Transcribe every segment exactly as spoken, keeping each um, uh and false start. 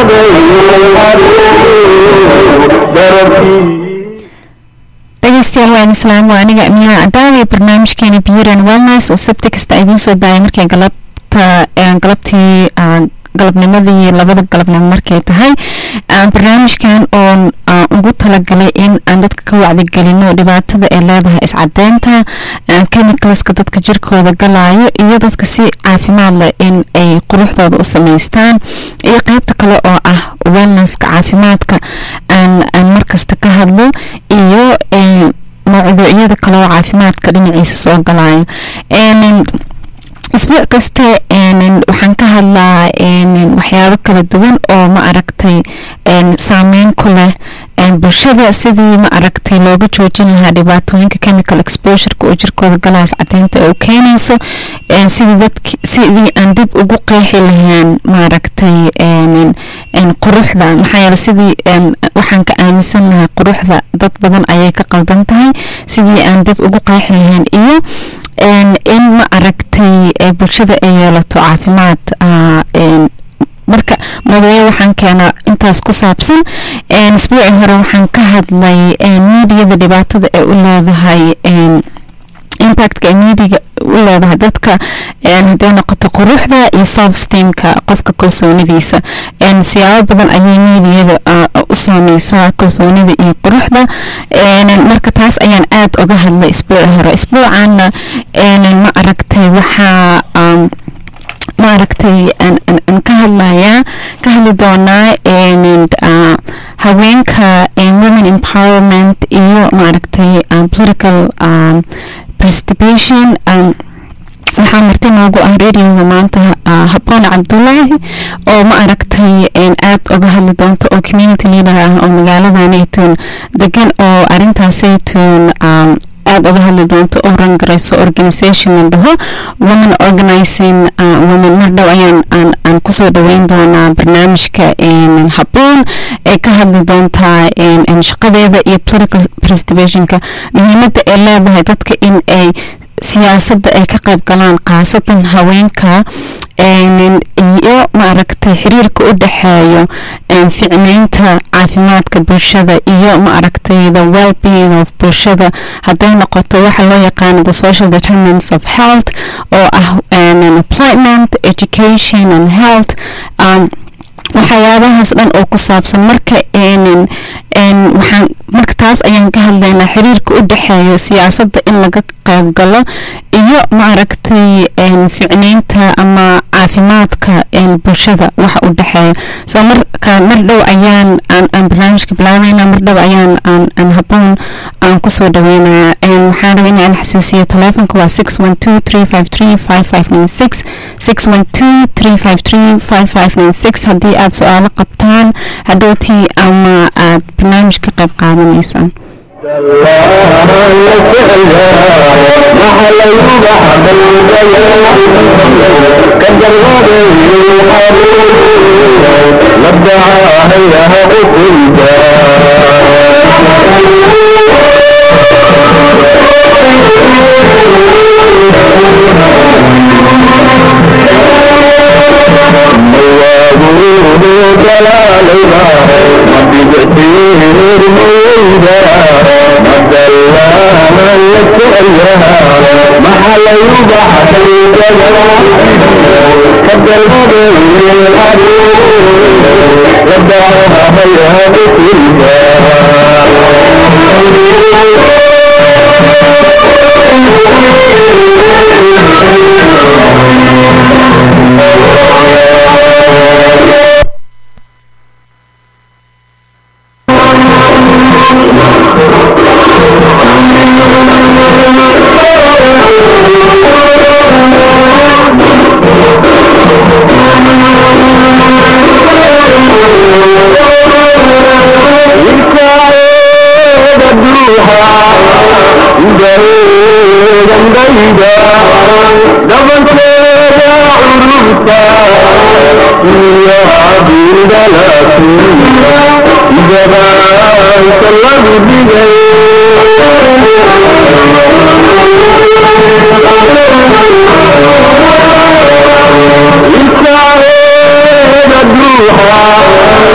dhegeystayaal waan islaam waa aniga Amina Adawi barnaamijkeena Beauty and Wellness oo sabti kasta idin soo daayay markay galabta galabtii galabnimadii labada galabnimo markay tahay barnaamijkan oo ugu talagalay in aan dadka ka wacdi gelino dhibaatada ay leedahay iscadeynta chemicalska dadka jirkooda galaayo iyo dadka si caafimaad leh in ay quruxdooda u sameystaan iyo qaybta kale oo ah wellnesska caafimaadka aan aan markasta ka hadlo iyo mawduucyada kale oo caafimaadka dhinaciisa soo galaayo isbuuc kasta waxaan ka hadlaa waxyaabo kala duwan oo ma aragtay saameyn ku leh bulshada sidii ma aragtay looga joojin lahaa dhibaatooyinka chemical exposure-ka oo jirkooda galaas cadeynta ay u keenayso sidii dadki sidii aan dib ugu qeexi lahayn ma aragtay quruxda maxaa yeelay sidii waxaan ka aaminsan lahaa quruxda dad badan ayay ka qaldan tahay sidii aan dib ugu qeexi lahayn iyo in ma aragtay bulshada ay yeelato caafimaad marka madaxweyne waxaan keenaa intaas ku saabsan isbuuci hore waxaan ka hadlay media dhibaatada ay u leedahay impactka media u leedahay dadka haday noqoto quruxda iyo self-esteemka qofka kalsoonidiisa siyaabo badan ayay media u saameysaa kalsoonida iyo quruxda marka taas ayaan aad uga hadlay isbuuci hore isbuucaana ma aragtay waxaa ma aragtay aan ka hadlayaa ka hadli doonaa haweenka women empowerment iyo ma aragtay political participation waxaa marti noogu ah radioga maanta Habboon Cabdullaahi oo ma aragtay aad uga hadli doonto oo community leader ah oo magaaladaniitun degan oo arintaasaytun aad uga hadli doonto oo rangarayso organisation la dhaho women organizing women mardhow ayaan aan aan kusoo dhaweyn doonaa barnaamijka Habboon ee ka hadli doontaa shaqadeeda iyo political participationka muhiimada ay leedahay dadka in ay siyaasadda ay ka qayb galaan qaasatan haweenka iyo ma aragtay xiriirka u dhaxeeyo ficneynta caafimaadka bulshada iyo ma aragtay the well-being of bulshada haday noqoto waxa loo yaqaan the social determinants of health oo ah employment education and health um waxyaabahaas dhan oo ku saabsan marka een een waxaan marka taas ayaan ka hadlaynaa xiriirka u dhaxeeyo siyaasadda in laga qayb galo iyo ma aragtay een ficneynta ama caafimaadka een bulshada waxa u dhaxeeyo soo marka mar dhow ayaan aan aan barnaamijka bilaabayna mar dhow ayaan aan aan Habboon aan ku soo dhaweynaa een waxaan rabaa inaan xasuusiyo telefoonka waa six one two three five three five five nine six six one two three five three five five nine six haddii aad su'aalo qabtaan hadhowtii ama aad barnaamij ka qayb qaadanaysaan It's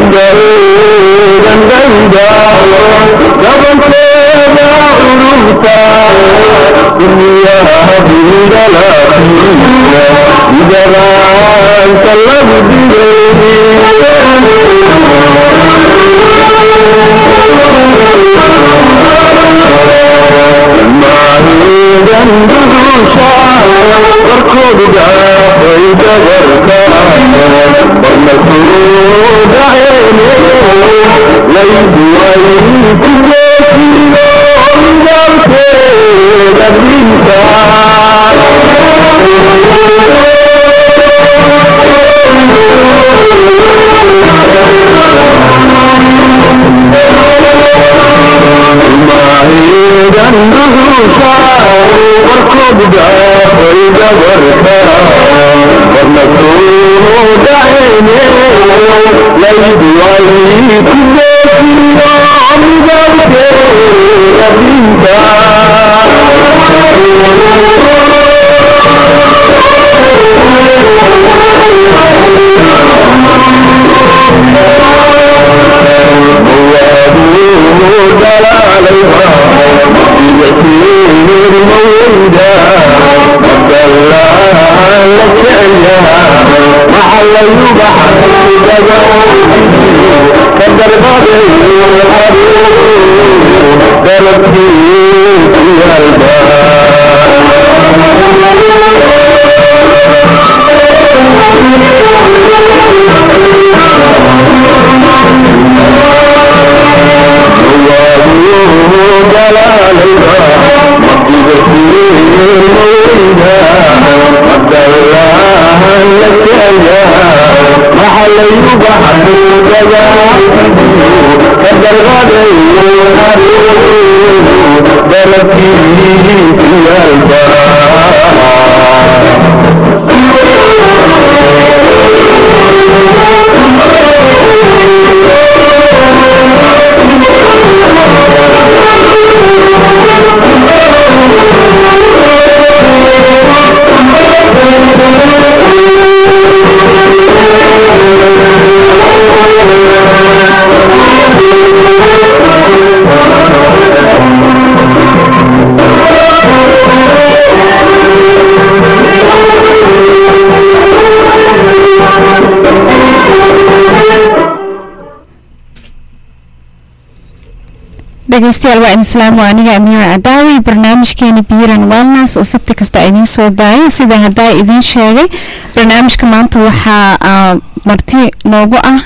dhegeystayaal waa islaam waa aniga Amira Adawi barnaamijkeena Biiran Wellness oo sabti kasta idin soo daayay sida hadda idin sheegay barnaamijka maanta waxa marti noogu ah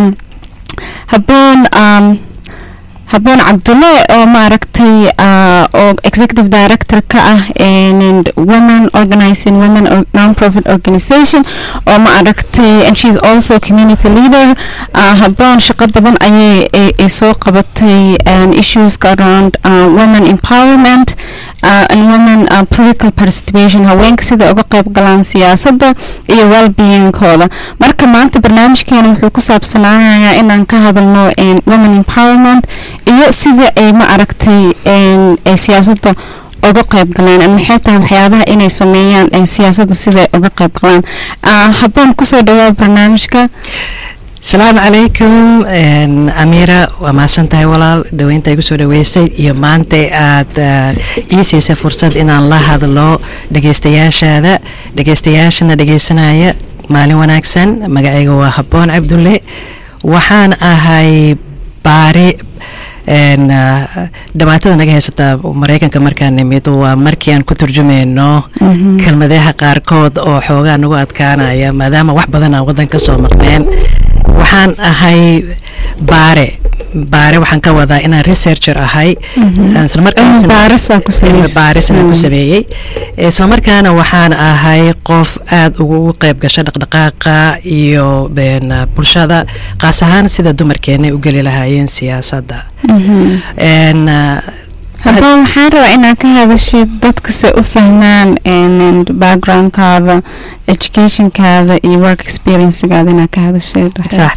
habboon habboon Cabdulle oo maaragtay oo executive director ka ah and women organizing women or non-profit organization oo maaragtay and she's also community leader habboon shaqo badan ayay ay soo qabatay issues around uh, women empowerment uh, and women uh, political participation haweenka sida uga qayb galaan siyaasadda iyo well-being-kooda marka maanta barnaamijkeena wuxuu ku saabsanaanayaa inaan ka hadalno women empowerment iyo sida ay ma aragtay ay siyaasadda uga qayb galaan maxay tahay waxyaabaha inay sameeyaan siyaasadda sida uga qayb galaan habboon kusoo dhawaad barnaamijka. السلام عليكم أميرة وما سنتهي ولا دوينتا يقصوا دويسي يمانتي آد إيسي فرصة إن الله هذا الله دقيستياش هذا دقيستياشنا دقيسنايا مالي وناكسن مقايقوا وحبون عبد الله وحان أهاي باري ان دماatada naga haysata Mareykanka markaan nimid waa markii aan ku turjumeeno kelmadaha qaarkood oo xoogaa nagu adkaanaya maadaama wax badan aan wadanka soo maqneen waxaan ahay baare baare waxaan ka wadaa inaan researcher ahay isla markaasna baarisa ku sameeyay baarisa ku sameeyay isla markaana waxaan ahay qof aad ugu qayb gashay dhaqdhaqaaqa iyo been bulshada qaas ahaan sida dumarkeena u gali lahaayeen siyaasadda and haddaan waxaan rabaa inaan ka hadashid dadka se u fahmaan and backgroundkaada educationkaada iyo work experiencegaada inaad ka hadashid sax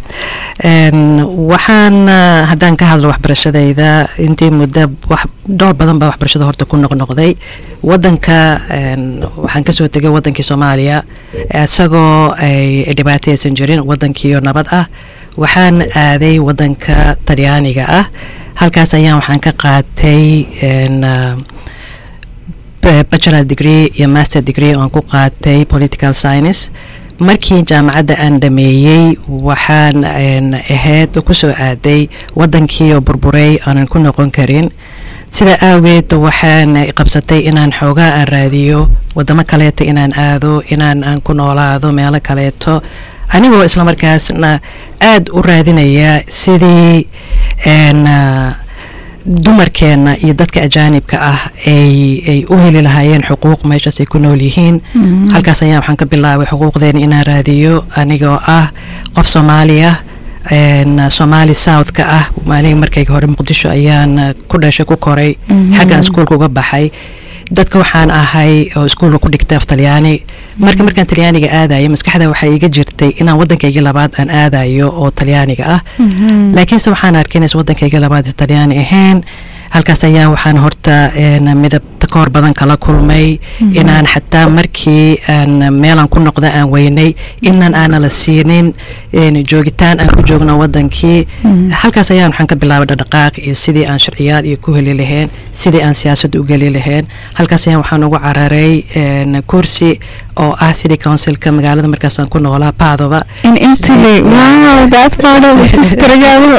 waxaan haddaan ka hadlo waxbarashadayda intii muddo wax dhowr badan baa waxbarashada horta ku noqnoqday wadanka waxaan kasoo tegay wadankii Soomaaliya isagoo ay dhibaataysan jirin wadankii nabad ah waxaan aaday wadanka talyaaniga ah. halkaas ayaan waxaan ka qaatay bachelor degree iyo master degree oo aan ku qaatay political science. markii jaamacadda aan dhameeyey waxaan ahayd ku soo aaday wadankii oo burburay aanan ku noqon karin. sida awgeed waxaan qabsatay inaan xoogaa aan raadiyo wadamo kaleeto inaan aado, inaan aan ku noolaado meelo kaleeto, anigoo isla markaasna aad u raadinaya sidii dumarkeena iyo dadka ajaanibka ah ay ay u heli lahaayeen xuquuq meeshaas ay ku nool yihiin. halkaas ayaan waxaan ka bilaabay xuquuqdeena inaan raadiyo anigoo ah qof Soomaaliya Somali South ka ah. maalinka markayga hore Muqdisho ayaan ku dhashay ku koray, xaggan iskuulka uga baxay. dadka waxaan ahay oo iskuulka ku dhigtay af Talyaani. marka markaan Talyaaniga aadayo maskaxda waxay iga jirtay inaan wadankayga labaad aan aadayo oo Talyaaniga ah. laakiin se waxaan arkay inay wadankayga labaad Talyaani ahayn. halkaas ayaa waxaan horta midab takoor badan kala kulmay, inaan xataa markii aan meelan ku noqda aan weynay inaan aana la siinin joogitaan aan ku joogno wadankii. halkaas ayaan waxaan ka bilaabay dhaqdhaqaaq iyo sidii aan sharciyaad iyo ku heli lahayn, sidii aan siyaasad u geli lahayn. halkaas ayaan waxaan ugu cararay kursi oo ah city councilka magaalada markaas aan ku noolaa Padova in Italy. Wow, that's part of the sister.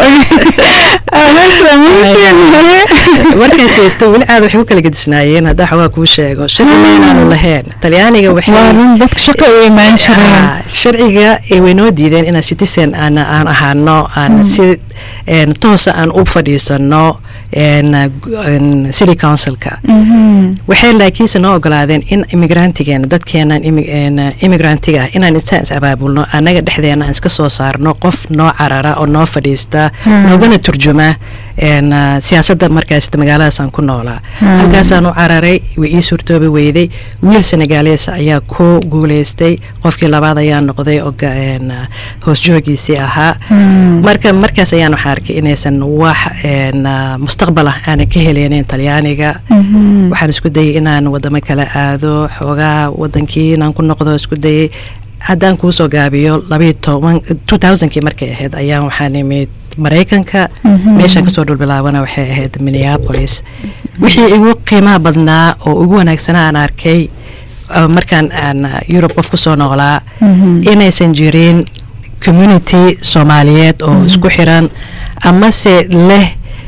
warkayseeto weli aad waxay ku kala gedisnaayeen haddaa xoogaa kuu sheego sharciga inaanu lahayn. talyaaniga sharciga ay waynoo diideen inaan citizen aan aan ahaano, aan si toosa aan u fadhiisano city councilka. waxay laakiinse noo ogolaadeen in immigrantigeena dadkeenan immigrantiga ah inaan is abaabulno, annaga dhexdeena aan iska soo saarno qof noo carara oo noo fadhiista, noogana turjuma siyaasadda markaas magaaladaas aan ku noolaa. halkaasaan u cararay, way ii suurtoobi weyday. wiil Senegalese ayaa ku guuleystay, qofkii labaad ayaa noqday oo hoos joogiisii ahaa. marka markaas ayaan waxaa arkay inaysan wax mustaqbal ah aanan ka heleynin Talyaaniga. waxaan isku dayay inaan wadamo kale aado, xoogaa wadankii inaan ku noqdo isku dayay. haddaan kuu soo gaabiyo two thousandkii markay ahayd ayaan waxaan imid Mareykanka. meeshaan kasoo dhulbilaabana waxay ahayd Minneapolis. wixii igu qiimaha badnaa oo ugu wanaagsanaa aan arkay markaan aan Europe qof kusoo noolaa inaysan jirin community Soomaaliyeed oo isku xiran amase leh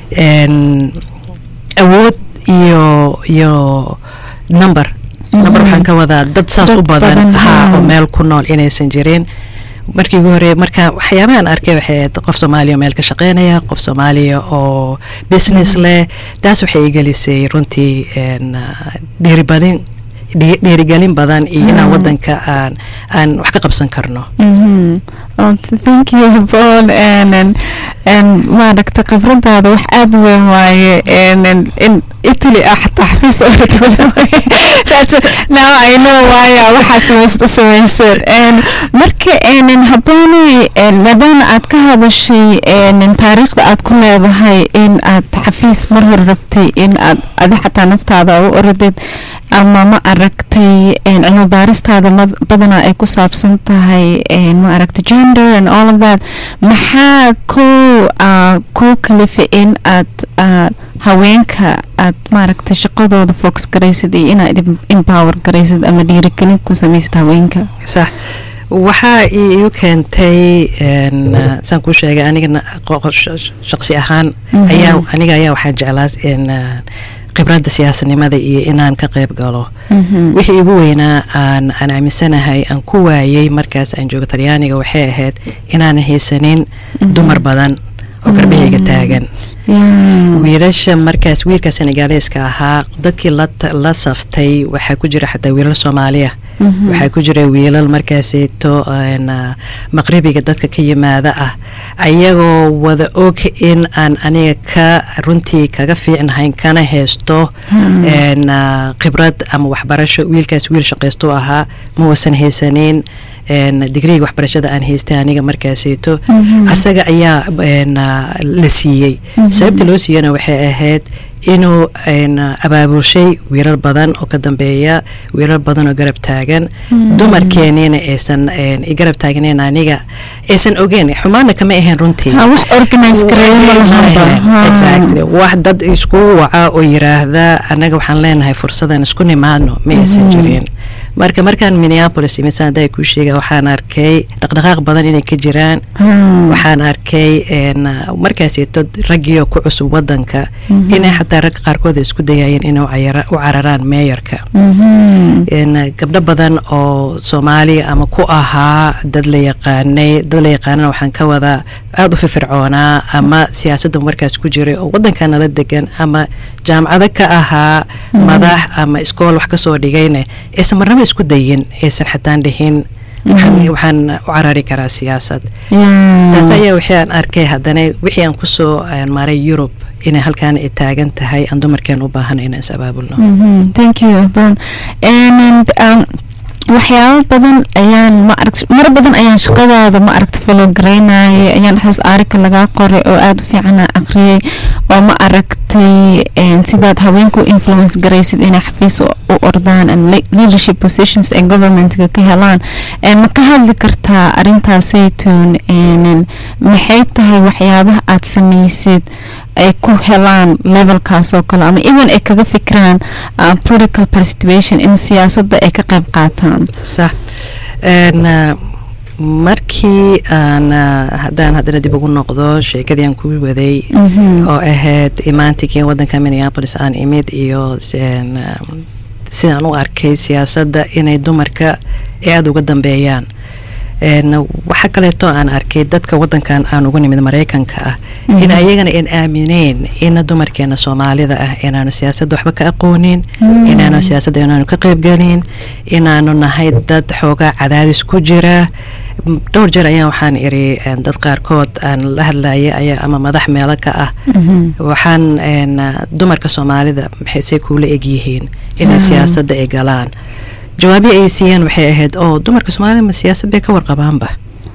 awood iyo iyo number number waxaan ka wadaa dad saas u badan ha oo meel ku nool inaysan jirin. markii ugu hore marka waxyaabahan arkay waxay qof Soomaaliya meel ka shaqeynaya, qof Soomaaliya oo business leh. taas waxay igelisay runtii dhiirigelin dhiirigelin badan iyo inaan wadanka aan aan wax ka qabsan karno. Oh, thank you Paul. and and and ما دكت قفرنت هذا وح أدوى واي and in Italy أحد تحفيز أورد that's now I know why وحاسمست سويسر and مركي and in هبوني and مدام أتك هذا الشيء and in تاريخ أت كل هذا هاي in أت تحفيز مرة ربتي in أت أذا حتى نفط هذا وأردت أما ما أركتي and أنا بارست هذا بدنا أكو سابسنت هاي and ما أركت gender and all of that. maxaa ku ku kalifa in aad haweenka aad maaragtay shaqadooda focus garaysid iyo inaad empower garaysid ama dhiirigelin ku samaysid haweenka? sax waxaa iigu keentay saan kuu sheegay aniga shaqsi ahaan ayaa aniga ayaa waxaan jeclaa khibradda siyaasadnimada iyo inaan ka qayb galo. wixii igu weynaa aan aan aaminsanahay aan ku waayay markaas aan joogo Talyaaniga waxay ahayd inaan haysanin dumar badan oo garbahayga taagan. wiilasha markaas wiilka Senegalese-ka ahaa dadkii la saftay waxaa ku jira xataa wiilal Soomaaliya, waxaa ku jira wiilal markaaseeto maqribiga dadka ka yimaada ah, ayagoo wada og in aan aniga ka runtii kaga fiicnahayn kana haysto khibrad ama waxbarasho. wiilkaas wiil shaqaysto ahaa, ma uusan haysanin digriga waxbarashada aan haystay aniga markaasito asaga ayaa la siiyey sababta loo siiyana waxay ahayd inuu abaabulshay wiilal badan oo ka dambeeya wiilal badan oo garab taagan dumarkeenina aysan garab taagnayn aniga aysan ogeyn xumaana kama ahayn runtii wax organize gareeyo wax dad isku waca oo yiraahda anaga waxaan leenahay fursadan isku nimaadno ma aysan jirin marka markaan Minneapolis imisan day ku sheega waxaan arkay dhaqdhaqaaq badan inay ka jiraan waxaan arkay markaas dad ragiyo ku cusub wadanka inay xataa rag qaarkood isku dayayeen inay u cararaan mayorka in gabdho badan oo Soomaali ama ku ahaa dad la yaqaanay dad la yaqaanana waxaan ka wada aad u firfircoona ama siyaasadda markaas ku jiray oo wadankan la degan ama jaamacada ka ahaa madax ama iskool wax ka soo dhigayna isma marnaba isku dayin aysan xataan dhihin waxaan u carari karaa siyaasad taas ayaa waxaan arkay haddana wixii aan kusoo maray Europe inay halkaan ay taagan tahay aan dumarkeen u baahan inaan is abaabulno thank you Ban and um waxyaabo badan ayaan ma aragtay mar badan ayaan shaqadaada ma aragtay follow gareynay ayaan xas arka laga qoray oo aad u fiican aqriyay oo ma aragtay sidaad haweenku influence garaysid inay xafiis u ordaan and leadership positions in government ka helaan ma ka hadli kartaa arintaasaytoon maxay tahay waxyaabaha aad samaysid ay ku helaan levelkaas oo kale ama even ay kaga fikiraan political participation in siyaasadda ay ka qayb qaataan صح أنا markii aan haddaan haddana dib ugu noqdo sheekadii aan ku waday oo ahayd imaantikii wadanka Minneapolis aan imid iyo sidaan u arkay siyaasadda inay dumarka aad uga dambeeyaan waxa kaleeto aan arkay dadka wadankan aan ugu nimid Mareykanka ah in ayagana in aamineen in dumarkeena Soomaalida ah inaanu siyaasadda waxba ka aqoonin inaanu siyaasadda inaanu ka qayb galin inaanu nahay dad xoogaa cadaadis ku jira dhowr jeer ayaan waxaan iri dad qaarkood aan la hadlayay ayaa ama madax meelo ka ah waxaan dumarka Soomaalida maxay kuula egyihiin inay siyaasadda ay galaan jawaabi ay siiyeen waxay ahayd oo dumarka Soomaalida ma siyaasad bay ka warqabaanba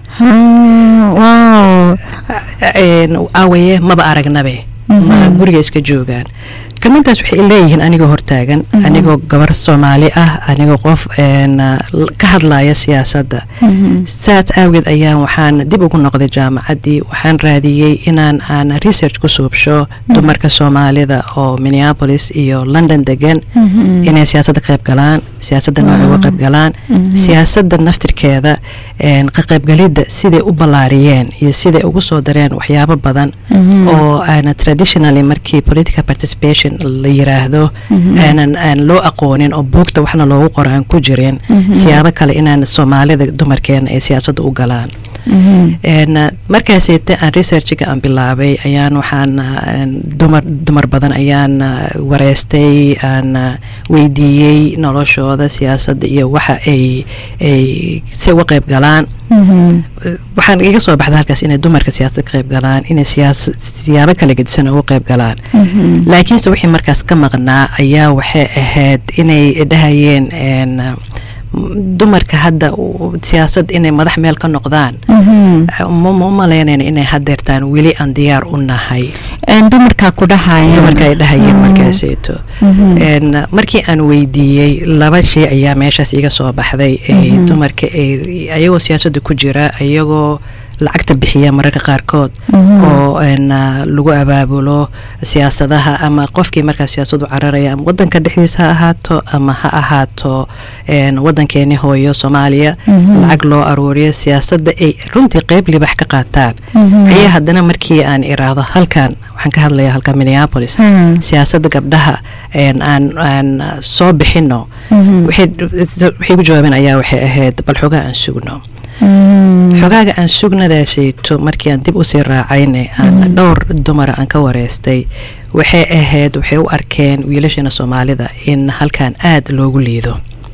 wow een awaye maba aragnabe ma guriga iska joogaan kamantaas waxay leeyihiin aniga hortaagan aniga gabar Soomaali ah aniga qof een ka hadlaya siyaasadda saat awgeed ayaan waxaan dib ugu noqday jaamacadii waxaan raadiyay inaan aan research ku suubsho dumarka Soomaalida oo Minneapolis iyo London degan inay siyaasadda qayb galaan siyaasadda nooga qayb galaan siyaasadda naftirkeeda een ka qayb galida sidii u balaariyeen iyo sidii ugu soo dareen waxyaabo badan oo aan traditionally markii political participation la yiraahdo aanan aan loo aqoonin oo buugta waxna loogu qoraan ku jireen siyaabo kale inaan Soomaalida dumarkeena ay siyaasadda u galaan een markaas aan researchiga aan bilaabay ayaan waxaan dumar dumar badan ayaan wareystay aan weydiiyay noloshooda siyaasadda iyo waxa ay ay si uga qayb galaan waxaan iga soo baxday halkaas inay dumarka siyaasadda ka qayb galaan inay siyaasad siyaabo kala gedisan uga qayb galaan laakiin se wixii markaas ka maqnaa ayaa waxay ahayd inay dhahayeen een dumarka hadda siyaasad inay madax meel ka noqdaan ma umaleynayna inay hadeertaan weli aan diyaar u nahay dumarka ku dhahayeen dumarka ay dhahayeen markaaseeto een markii aan weydiiyey laba shay ayaa meeshaas iga soo baxday ee dumarka ay ayagoo siyaasadda ku jira ayagoo lacagta bixiya mararka qaarkood oo een lagu abaabulo siyaasadaha ama qofkii markaas siyaasadu cararaya ama wadanka dhexdiisa ha ahaato ama ha ahaato een wadankeeni hooyo Soomaaliya lacag loo aruuriyo siyaasadda ay runtii qayb libax ka qaataan ayaa haddana markii aan iraado halkan waxaan ka hadlayaa halka Minneapolis siyaasadda gabdhaha een aan aan soo bixino waxay waxay ku jawaabeen ayaa waxay ahayd bal xogaa aan sugno xogaaga aan sugnadaasayto markii aan dib u sii raacayna aan dhowr dumar aan ka wareystay waxay ahayd waxay u arkeen wiilashana Soomaalida in halkan aad loogu liido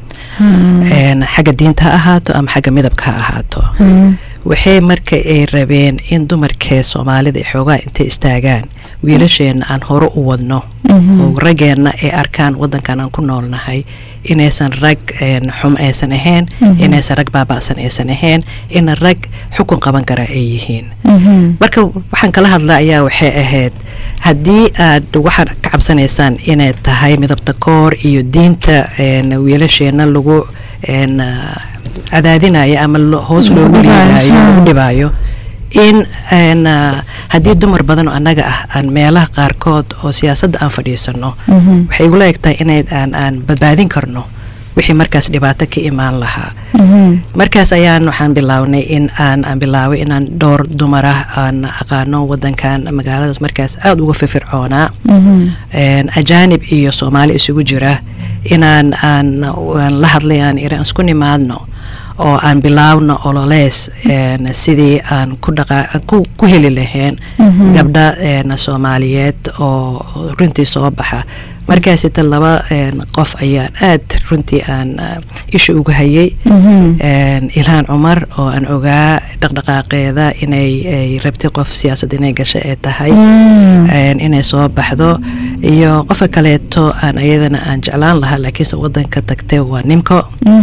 een xagga diinta ha ahaato ama xagga midabka ha ahaato waxay marka ay rabeen in dumarka Soomaalida ay xogaa intay istaagaan wiilasheena aan hore u wadno oo raggeena ay arkaan wadankan aan ku noolnahay inaysan rag xum aysan ahayn inaysan rag baaba'san aysan ahayn in rag xukun qaban kara ay yihiin marka waxaan kala hadlaa ayaa waxay ahayd haddii aad waxaad ka cabsanaysaan inay tahay midabta koor iyo diinta wiilasheena lagu cadaadinayo ama hoos loogu liidayo lagu dhibaayo in haddii dumar badan oo annaga ah aan meelaha qaarkood oo siyaasadda aan fadhiisano waxay igula egtahay inay aan badbaadin karno wixii markaas dhibaato ka imaan lahaa markaas ayaan waxaan bilownay in aan aan bilaaway inaan dhowr dumar ah aan aqaano wadankan magaaladaas markaas aada uga firfircoonaa ajaanib iyo soomaali isugu jira inaan aan la hadlay aan iri aan isku nimaadno oo aan bilaawno ololees sidii aan ku dhaqa ku heli lahayn gabdha Soomaaliyeed oo runtii soo baxa markaas inta laba qof ayaan aad runtii aan isha uga hayay Ilhaan Cumar oo aan ogaa dhaqdhaqaaqeeda inay rabtay qof siyaasad inay gasho ee tahay inay soo baxdo iyo qof kaleeto aan ayadana aan jeclaan lahaa laakiin wadanka tagtay waa Nimco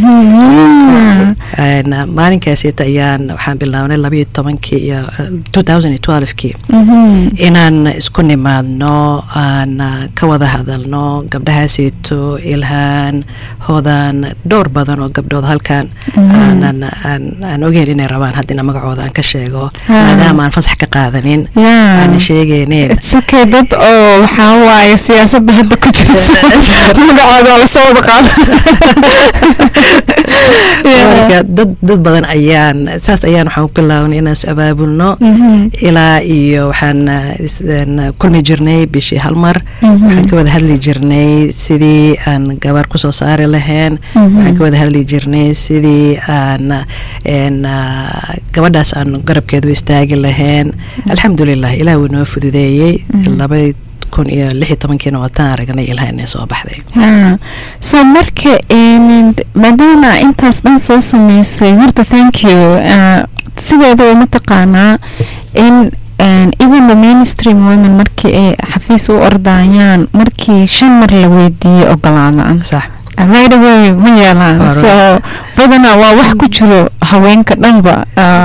maalinkaas ayaan waxaan bilawnay laba iyo tobankii iyo twenty twelve kii inaan isku nimaadno aan ka wada hadalno gabdhahaasito Ilhaan Hodan dhowr badan oo gabdhood halkan aan aan ogeyn inay rabaan haddina magacooda aan ka sheego maadaama aan fasax ka qaadanin aan sheegayneen okay dad oo waxaa waaye siyaasadda hadda ku jirta magacooda la soo qaado dad dad badan ayaan saas ayaan waxaan ku bilaabnay inaan is abaabulno ilaa iyo waxaan kulmi jirnay bishii hal mar waxaan ka wada hadli jirnay sidii aan gabar ku soo saari lahayn waxaan ka wada hadli jirnay sidii aan gabadhaas aan garabkeedu istaagi lahayn alxamdulilah ilaah wuu noo fududeeyey laba kun iyo lix iyo tobankiina wataan aragnay Ilhaan inay soo baxday so marka maadaama intaas dhan soo samaysay horta thank you sideeda ma taqaanaa in even the mainstream women markii ay xafiis u ordayaan markii shan mar la weydiiyey ogolaadaan sax right away ma yeelaan so badanaa waa wax ku jiro haweenka dhanba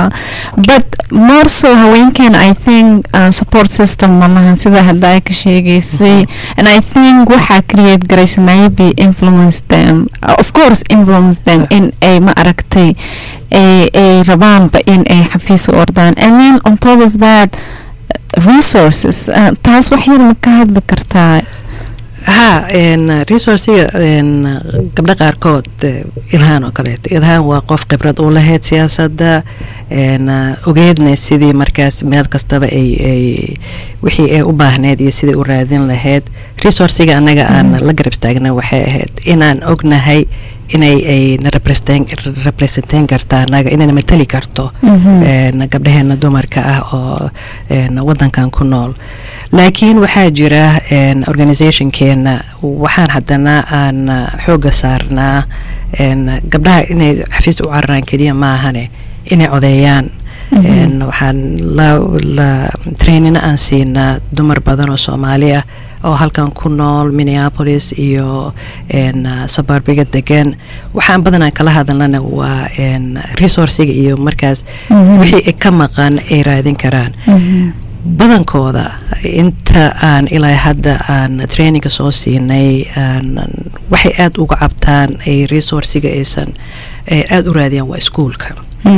but more so haweenkeena I think uh, support system malahan sida hadda ay ka sheegaysay and I think waxaa create garaysa maybe influence them uh, of course influence them in ay ma aragtay ay ay rabaanba in ay xafiis u ordaan and then on top of that resources uh, taas wax yar ma ka hadli kartaa ها إن resource إن قبل قاركود إلهان وكلت إلهان وقف خبرة أولها سياسة دا إن وجدنا سيدي مركز مركز تبع أي أي وحي أباه دي سيدي أورادين لهاد resource أنا جا أنا لقرب استعجنا وحيد إن أنا أجنا هاي إن أي أي نربرستين ربرستين كرتانا إن أنا متلي كرتو إن قبلها إن دو مركز أو إن وطن كان كنول لكن وحاجرة إن organization كنا وحان حدنا أن حوجة صارنا إن قبلها إن حفيز وعران كذي ما هني إن عذيان إن وحان لا لا تريننا أنسينا دمر بدن وسوماليا أو هل كان كنول مينيابوليس إيو إن سباربيجا دجن وحان بدنا كلا هذا لنا وإن resource إيو مركز وحي كم قان إيرادين كران badankooda inta aan ilaa hadda aan traininga soo siinay waxay aad uga cabtaan ay resourciga aysan aad u raadiyaan waa iskuulka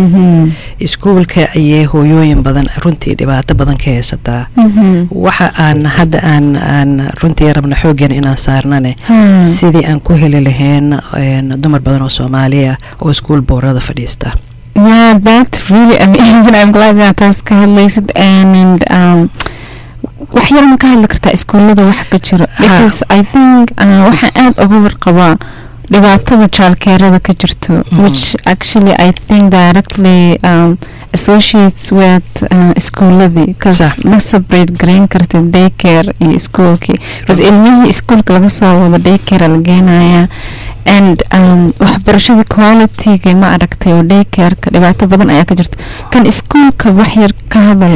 iskuulka ayay hooyooyin badan runtii dhibaato badan ka haysataa waxa aan hadda aan aan runtii rabna xooggan inaan saarnane sidii aan ku heli lahayn dumar badan oo Soomaaliya oo iskuul boorada fadhiista. Yeah, that's really amazing. I'm glad that that's kahadlaysid and um wax yar ma ka hadli kartaa iskuulada wax ka jiro because I think waxa aad uga warqabaa dhibaatada childcare-da ka jirto which actually I think directly um associates with uh, schooladii kas ma separate gareyn kartid daycare iyo iskuulkii bas ilmihii iskuulka laga soo wado daycare la geenaya and um, waxbarashada qualityga ma aragtay oo daycareka dhibaato badan ayaa ka jirta kan iskuulka wax yar ka hadal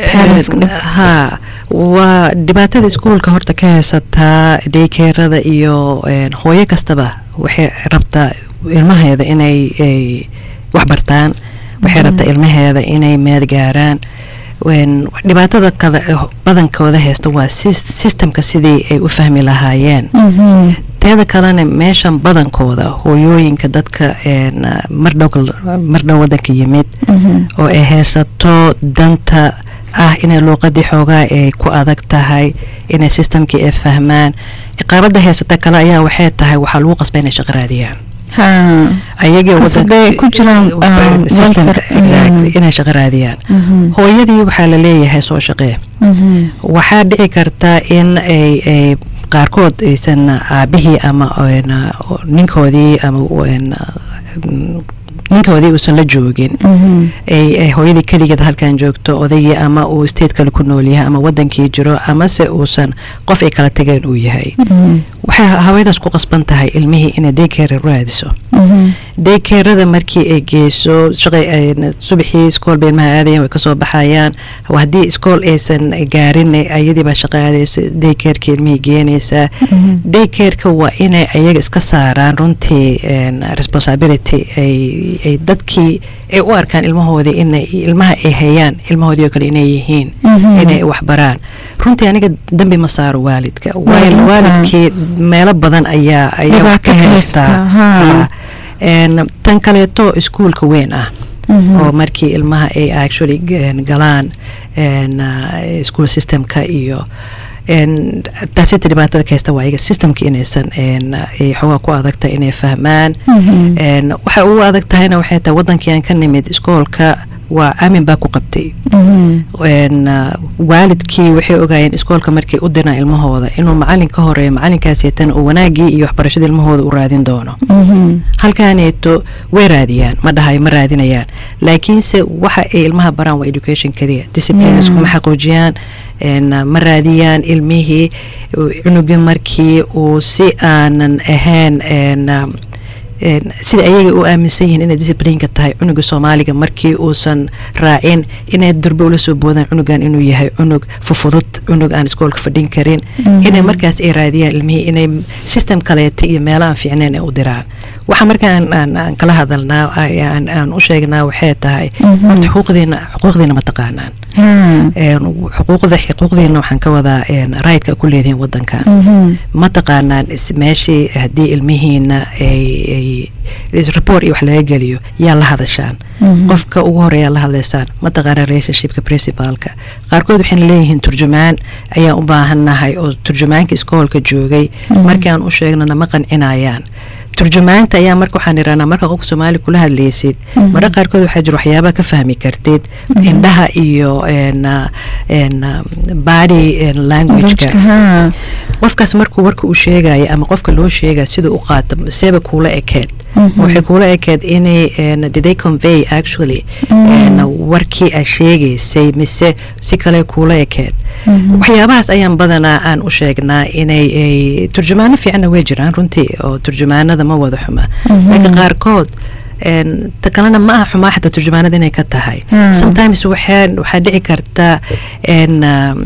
ha waa dhibaatada iskuulka horta ka haysataa daycarada iyo hooyo kastaba waxay rabtaa ilmaheeda inay wax bartaan waxay rabtaa ilmaheeda inay meed gaaraan dhibaatada kale badankooda haysta waa systemka sidii ay u fahmi lahaayeen teeda kalena meeshan badankooda hooyooyinka dadka mardhow wadanka yimid oo ay haysato danta ah inay luuqadii xoogaa ay ku adag tahay inay systemkii ay fahmaan ciqaabada haysata kale ayaa waxay tahay waxaa lagu qasba inay shaqo raadiyaan ayagii ku jiraan inay shaqo raadiyaan hooyadii waxaa la leeyahay soo shaqee waxaa dhici karta in ay qaarkood aysan aabihii ama ninkoodii ama ninkoodii uusan la joogin ay hooyadii keligeed halkan joogto odaygii ama uu state kale ku nool yahay ama wadankii jiro amase uusan qof ay kala tageen uu yahay waxay haweenaas ku qasban tahay ilmihii inay daycare raadiso daycarada markii ay geyso subaxii iskool bay ilmaha aadayaan way kasoo baxayaan haddii iskool aysan gaarin ayadii baa shaqo aadayso daycareka ilmihii geenaysaa daycareka waa inay ayaga iska saaraan runtii responsibility ay dadkii ay u arkaan ilmahoodii inay ilmaha ay hayaan ilmahoodii oo kale inay yihiin inay waxbaraan runtii aniga dambi ma saaro waalidka waayo waalidkii meelo badan ayaa ayaa wax ka haystaa tan kaleeto iskuulka weyn ah oo markii ilmaha ay actually galaan school systemka iyo taasita dhibaatada ka haysta waa iyaga systemka inaysan ay xoogaa ku adagtahay inay fahmaan waxay ugu adag tahayna waxay tahay wadankii aan ka nimid iskoolka waa aamin baa ku qabtay waalidkii waxay ogaayeen iskoolka markay u diraan ilmahooda inuu macalin ka horeeyo macalinkaasieetana uu wanaagii iyo waxbarashada ilmahooda u raadin doono halkaaneeto way raadiyaan ma dhahayo ma raadinayaan laakiinse waxa ay ilmaha baraan waa education keliya discipline iskuma xaqiijiyaan ma raadiyaan ilmihii cunugii markii uu si aanan ahayn sida ayaga u aaminsan yihiin inay disciplineka tahay cunuga soomaaliga markii uusan raacin inay durbe ula soo boodaan cunugan inuu yahay cunug fufudud cunug aan iskoolka fadhin karin inay markaas ay raadiyaan ilmihii inay system kaleeta iyo meelo aan fiicnayn ay u diraan waxa markaan aan kala hadalnaa aan u sheegnaa waxay tahay horta xuquuqdiina xuquuqdiina ma taqaanaan xuquuqda xuquuqdiina waxaan ka wadaa raydka ku leedihiin wadankan ma taqaanaan meeshii haddii ilmihiina ay report iyo wax laga geliyo yaa la hadashaan qofka ugu horeeyaa la hadlaysaan ma taqaanaan relationshipka principalka qaarkood waxayna leeyihiin turjumaan ayaan u baahannahay oo turjumaanka iskoolka joogay markii aan u sheegnana ma qancinayaan turjumaanta ayaa marka waxaan iranaa marka qofka Soomaali kula hadlaysid marka qaarkood waxa jira waxyaabo ka fahmi kartid indhaha iyo en en body language-ka qofkaas markuu warka u sheegay ama qofka loo sheegay sida u qaato seeba kula ekeed waxay kula ekeed inay did they convey actually en warkii ay sheegaysay mise si kale kula ekeed waxyaabahaas ayaan badanaa aan u sheegnaa inay turjumaano fiican way jiraan runtii oo turjumaanada ma wada xuma laakiin qaarkood en takalana ma xuma xataa turjumaanada inay ka tahay sometimes waxaan waxa dhici karta en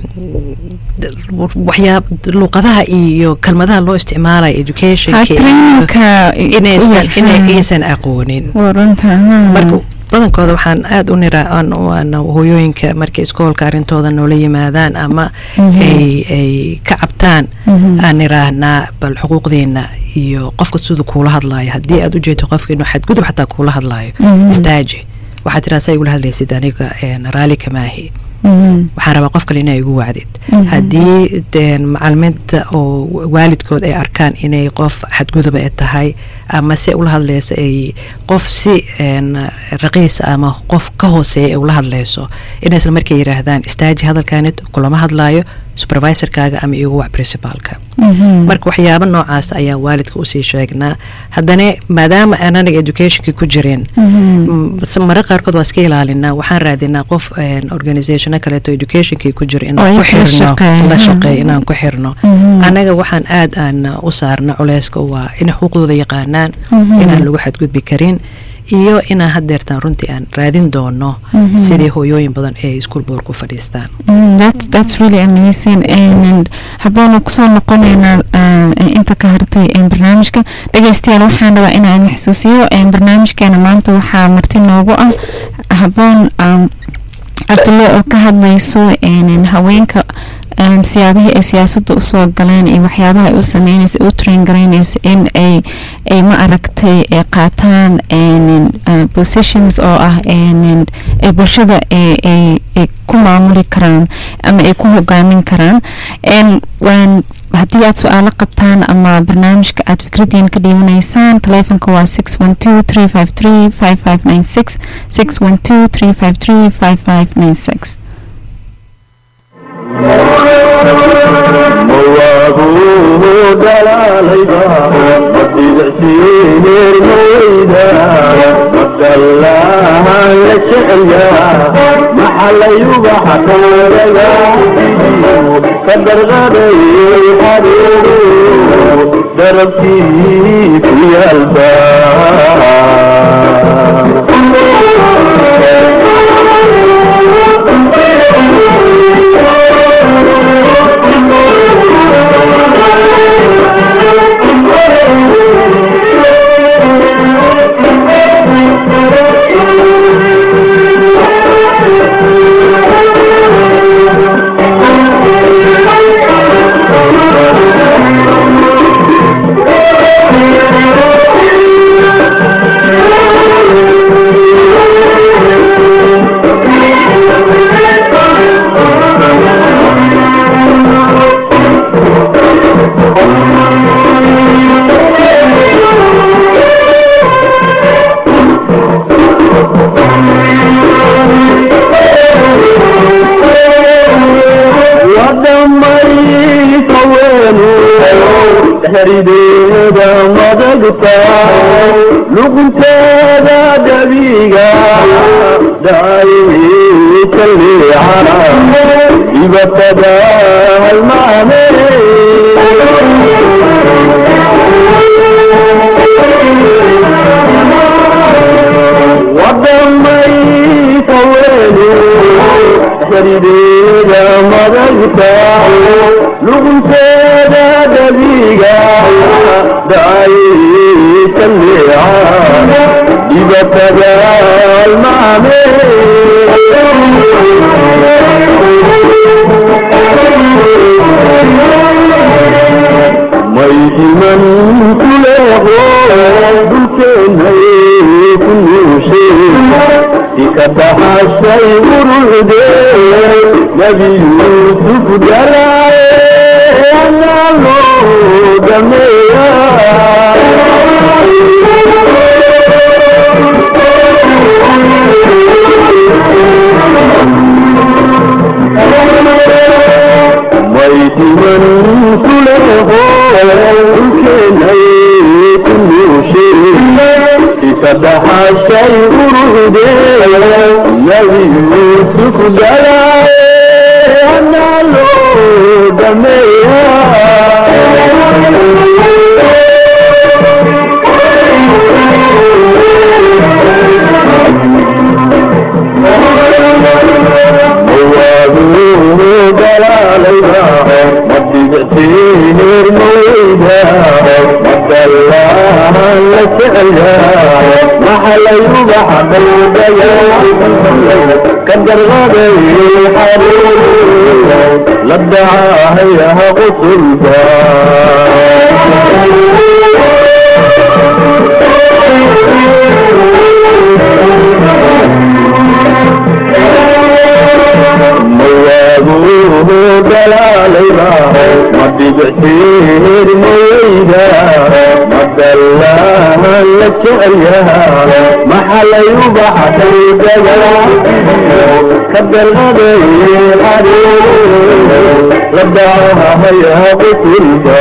waxyaab luqadaha iyo kalmadaha loo isticmaalayo education-ka inaysan inaysan aqoonin marka badankooda waxaan aad u niraa hooyooyinka markay iskoolka arrintooda noola yimaadaan ama ay ay ka cabtaan aan niraahnaa bal xuquuqdiina iyo qofka siduu kuula hadlaayo haddii aad u jeedo qofka inuu xadgudub xataa kuula hadlaayo istaaji waxaad tiraa saa igula hadlaysid aniga raali kamaahi waxaan rabaa qof kale inay igu wacdid haddii macalimiinta oo waalidkood ay arkaan inay qof xadguduba ay tahay ama si ula hadlayso ay qof si raqiis ama qof ka hooseeya ay ula hadlayso inaysan markay yiraahdaan istaaji hadalkaanid kulama hadlaayo supervisorkaaga ama igu wac principalka marka waxyaabo noocaas ayaa waalidka usii sheegnaa haddana maadaama aan anaga educationkii ku jirin mara qaarkood waa iska ilaalinaa waxaan raadinaa qof organizationa kaleeto educationkii ku jira inaan ku xirno la shaqeeyo inaan ku xirno anaga waxaan aad aan u saarna culeyska waa inay xuquuqdooda yaqaanaan inaan lagu xadgudbi karin iyo inaan hadeertaan runtii aan raadin doono sidii hooyooyin badan ee iskuul boor ku fadhiistaan that's really amazing and haboona kusoo noqonaynaa inta ka hartay barnaamijka dhegeystayaal waxaan rabaa inaan xasuusiyo barnaamijkeena maanta waxaa marti noogu ah haboon cabdulle oo ka hadlayso haweenka siyaabihii ay siyaasadda usoo galeen iyo waxyaabaha ay u sameynaysa u train garaynaysa in ay ay ma aragtay ay qaataan positions oo ah ay bulshada ay ku maamuli karaan ama ay ku hogaamin karaan haddii aad su-aalo qabtaan ama barnaamijka aad fikradiin ka dhiibanaysaan taleefonka waa six one two three five three five five nine six six one two three five three five five nine six موابوه دلاليبا مدلسينير مويدا مدلاها لشعيا محل يباح كوريا قدر غدي حبيبو دربتي في الباب هريديدا مدقتا لقنتادا دبيغا دايمي تلي على إبتدا المعنى ودمي طويلو هريديدا مدقتا لقنتادا دبيغا داعي تليعا يبتدى المعنى ميدي من كله دلكين كل شيء يكتح الشيء الردي نبي يوسف جلال أنا له دميا ميت من كله كان كل شيء فتح الشيء الردي الذي يوسف جلال أنا له دميا موابوه دلاليها مدقتينير مويدا مدلاها لسعيا محل يباح بلديا كدر غدي حبيب لدعاها يا قصلبا موابوه دلاليها مدقتينير مويدا مدلاها لسعيا maxalay ubaxa dawdada kadarqaday xariir labdaaha hayaa qusulka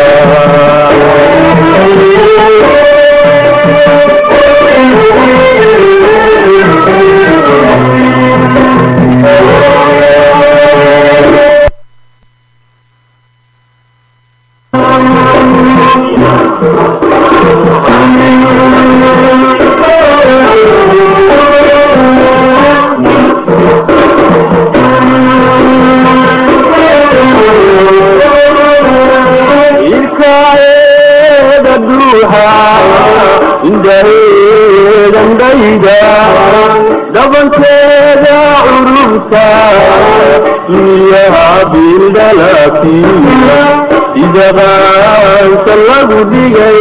dabankeeda curubta dunyaha bildalaatiina sida qaanka lagu dhigay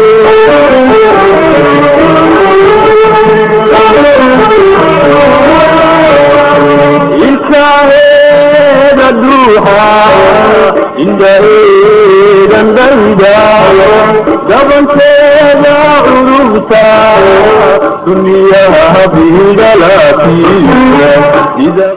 ilkaheeda duuxa indhaheedan dayda dabankeeda curubta dunyaha bildalaatiina sida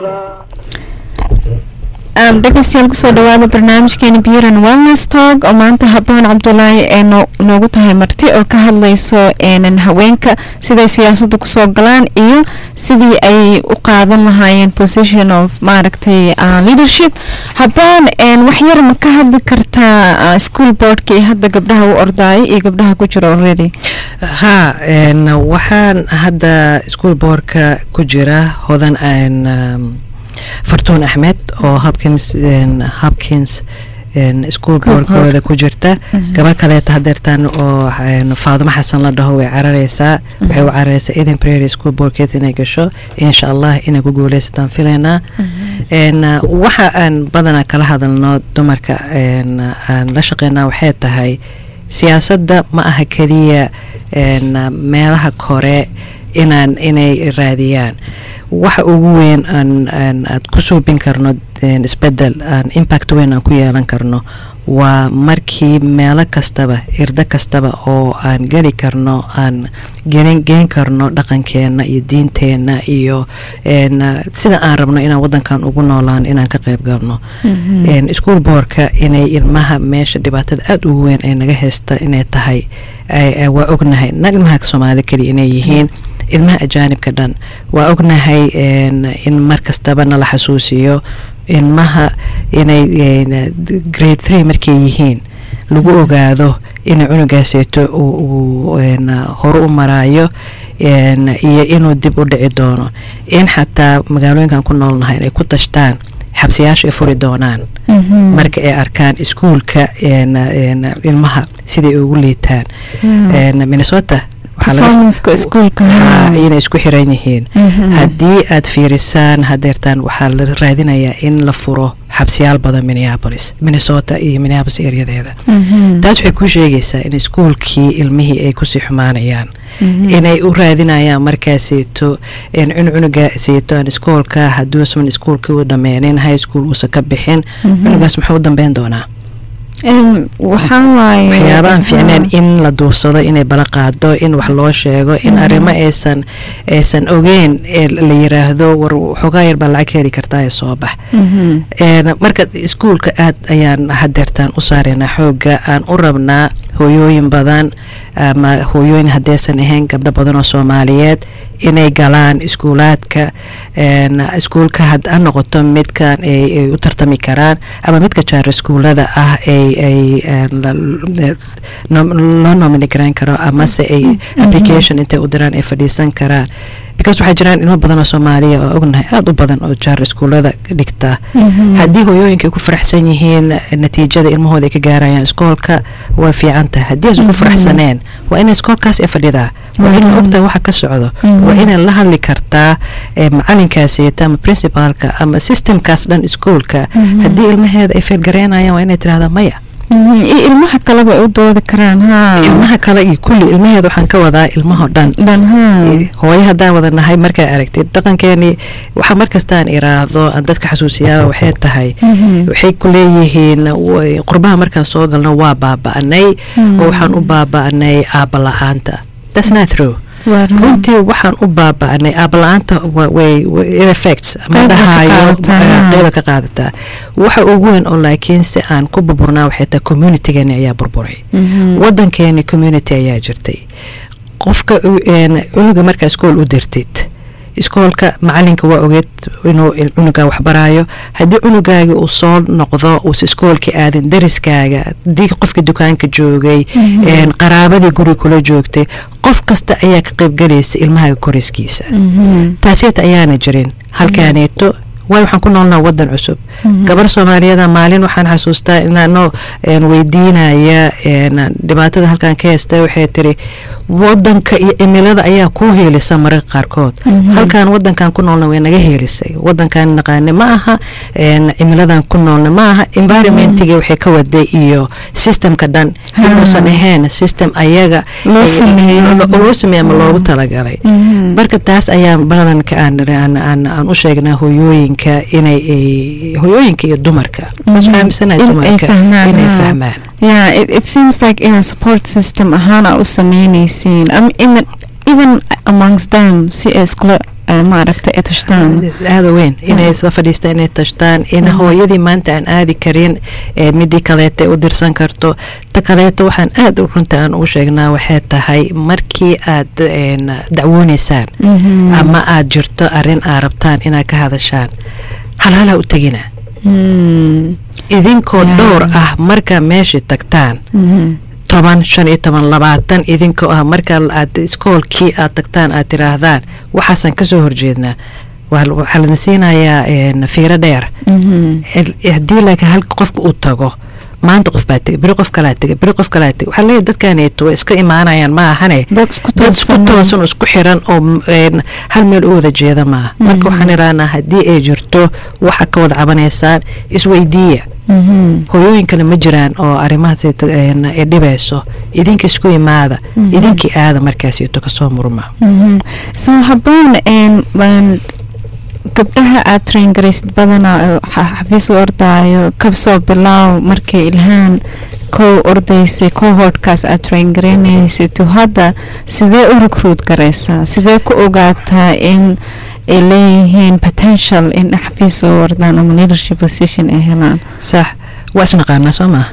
dhegeystayaal kusoo dhawaada barnaamijkeena Beauty and Wellness Talk oo maanta Habboon Cabdullaahi ee noogu tahay marti oo ka hadlayso een haweenka siday siyaasadda kusoo galaan iyo sidii ay u qaadan lahaayeen position of maaragtay leadership. Habboon een wax yar ma ka hadli kartaa school boardka ee hadda gabdhaha u ordaayo iyo gabdhaha ku jira already? ha een waxaan hadda school boardka ku jira hodan aan fartuun axmed oo Hopkins Hopkins school boardkooda ku jirta gabar kaleeta hadeertaan oo Faaduma Xasan la dhaho way carareysaa waxay u carareysaa Eden Prairie school boardkeed inay gasho insha Allah inay ku guuleysataan filaynaa een waxa aan badanaa kala hadalno dumarka een aan la shaqeynaa waxay tahay siyaasadda ma aha kaliya een meelaha kore inaan inay raadiyaan waxa ugu weyn aan aan aad ku soobin karno isbedel aan impact weyn aan ku yeelan karno waa markii meelo kastaba irda kastaba oo aan geli karno aan gelin geen karno dhaqankeena iyo diinteena iyo een sida aan rabno inaan wadankan ugu noolaan inaan ka qayb galno een school boardka inay ilmaha meesha dhibaatada aad ugu weyn ay naga haysta inay tahay waa ognahay nagmaha Soomaali kali inay yihiin ilmaha ajaanibka dhan waa ognahay in mar kastaba nala xasuusiyo ilmaha inay grade three markay yihiin lagu ogaado in cunugaaseeto uu hore u maraayo iyo inuu dib u dhici doono in xataa magaalooyinkan ku noolnahay inay ku tashtaan xabsiyaasha ay furi doonaan marka ay arkaan iskuulka ilmaha siday ugu liitaan Minnesota performance schoolka inay isku xiran yihiin haddii aad fiirisaan hadeertaan waxaa la raadinayaa in la furo xabsiyaal badan Minneapolis Minnesota iyo Minneapolis areadeeda taas waxay ku sheegaysaa in iskuulkii ilmihii ay kusii xumaanayaan inay u raadinayaan markaasito in cunuga seeto aan iskuulka haduusan iskuulka u dhameenin high school uusa ka bixin cunugaas muxuu u dambeyn doonaa waxaan waaye waxyaabaan fiicneen in la duursado inay bala qaado in wax loo sheego in arrimo aysan aysan ogeyn la yiraahdo war xogaa yar baa lacag heli kartaa ee soo bax marka iskuulka aad ayaan hadeertaan u saareynaa xooga aan u rabnaa hooyooyin badan ama hooyooyin hadeesan ahayn gabdho badan oo Soomaaliyeed inay galaan iskuulaadka iskuulka had aan noqoto midkan ay u tartami karaan ama midka jaar iskuulada ah ay ay loo nominate garan karo ama se ay application intay u diraan ay fadhiisan karaan because waxay jiraan ilmo badan oo Soomaaliya oo ognahay aad u badan oo jaar iskuulada dhigta haddii hooyooyinka ku faraxsan yihiin natiijada ilmahooda ay ka gaarayaan iskoolka waa fiican tahay haddii ay ku faraxsaneen waa in iskoolkaas ay fadhidaa waa in ogta waxa ka socdo waa in la hadli kartaa macalinkaasi ama principalka ama systemkaas dhan iskoolka haddii ilmaheeda ay feel gareynayaan waa inay tiraahdaa maya ilmaha kale way u doodi karaan ha ilmaha kale iyo kulli ilmaheeda waxaan ka wadaa ilmaha dhan dhan ha hooyo hadaan wadanahay markay aragtid dhaqankeeni waxa markastaan iraahdo aan dadka xasuusiyaa waxay tahay waxay ku leeyihiin qurbaha markaan soo galno waa baaba'nay oo waxaan u baaba'nay aaba la'aanta that's not true runtii waxaan u baaba'nay aabla-aanta way effects ma dhahayo qeyba ka qaadataa waxa ugu weyn oo laakiinse aan ku burburnaa waxay tahay communitygeeni ayaa burburay wadankeeni community ayaa jirtay qofka cunuga markaa iskool u dirtid iskoolka macalinka waa ogeed inuu cunugaa waxbaraayo haddii cunugaaga uu soo noqdo uusa iskoolka aadin dariskaaga hadii qofka dukaanka joogay qaraabadii guri kula joogtay qof kasta ayaa ka qaybgalaysa ilmahaaga koriskiisa taasiyata ayaana jirin halkaaneeto waay waxaan ku noolnaa wadan cusub gabar soomaaliyada maalin waxaan xasuustaa inaanoo weydiinaya dhibaatada halkan ka heesta waxay tiri wadanka iyo cimilada ayaa ku heelisa mararka qaarkood halkan wadankan ku noolna way naga heelisay wadankan naqaane ma aha cimiladan ku noolna ma aha environmentiga waxay ka waday iyo systemka dhan inuusan ahayn system ayaga loo sameeya ma loogu talagalay marka taas ayaa badanka aan u sheegnaa hooyooyinka inay hooyooyinka iyo dumarka fahamsanay dumarka inay fahmaan yeah it, it seems like in a support system ahana u sameynaysiin um, even even amongst them si ay iskula maaragta ay tashtaan aada weyn inay isla fadhiistaan inay tashtaan in hooyadii maanta aan aadi karin midii kaleeta u dirsan karto ta kaleeta waxaan aada runta aan u sheegnaa waxay tahay markii aad dacwoonaysaan ama aad jirto arrin aad rabtaan inaad ka hadashaan halhalaa u tegina idinkoo dhowr ah marka meesha tagtaan toban shan iyo toban labaatan idinkoo ah marka aad iskoolkii aad tagtaan aad tiraahdaan waxaasaan kasoo horjeednaa waxaa lana siinayaa fiiro dheer haddii laakiin halka qofka uu tago maanta qof baa tegay beri qof kalaa tegay beri qof kalaa tegay waxaa leeyahay dadkaneeto way iska imaanayaan ma ahane dad isku toosan isku xiran oo hal meel u wada jeeda maaha marka waxaan iraanaa haddii ay jirto waxa ka wada cabanaysaan isweydiiya hooyooyinkana ma jiraan oo arrimahaas ay dhibayso idinka isku imaada idinkii aada markaasito kasoo murma so habboon gabdhaha aad train garaysid badanaa xafiis u ordaayo kabsoo bilaaw markay ilhaan kow ordaysay cohortkaas aad train garaynaysid to hadda sidee u recruit garaysaa sidee ku ogaataa in ay leeyihiin potential in xafiis u ordaan ama leadership position ay helaan sax waa isnaqaanaa soo maa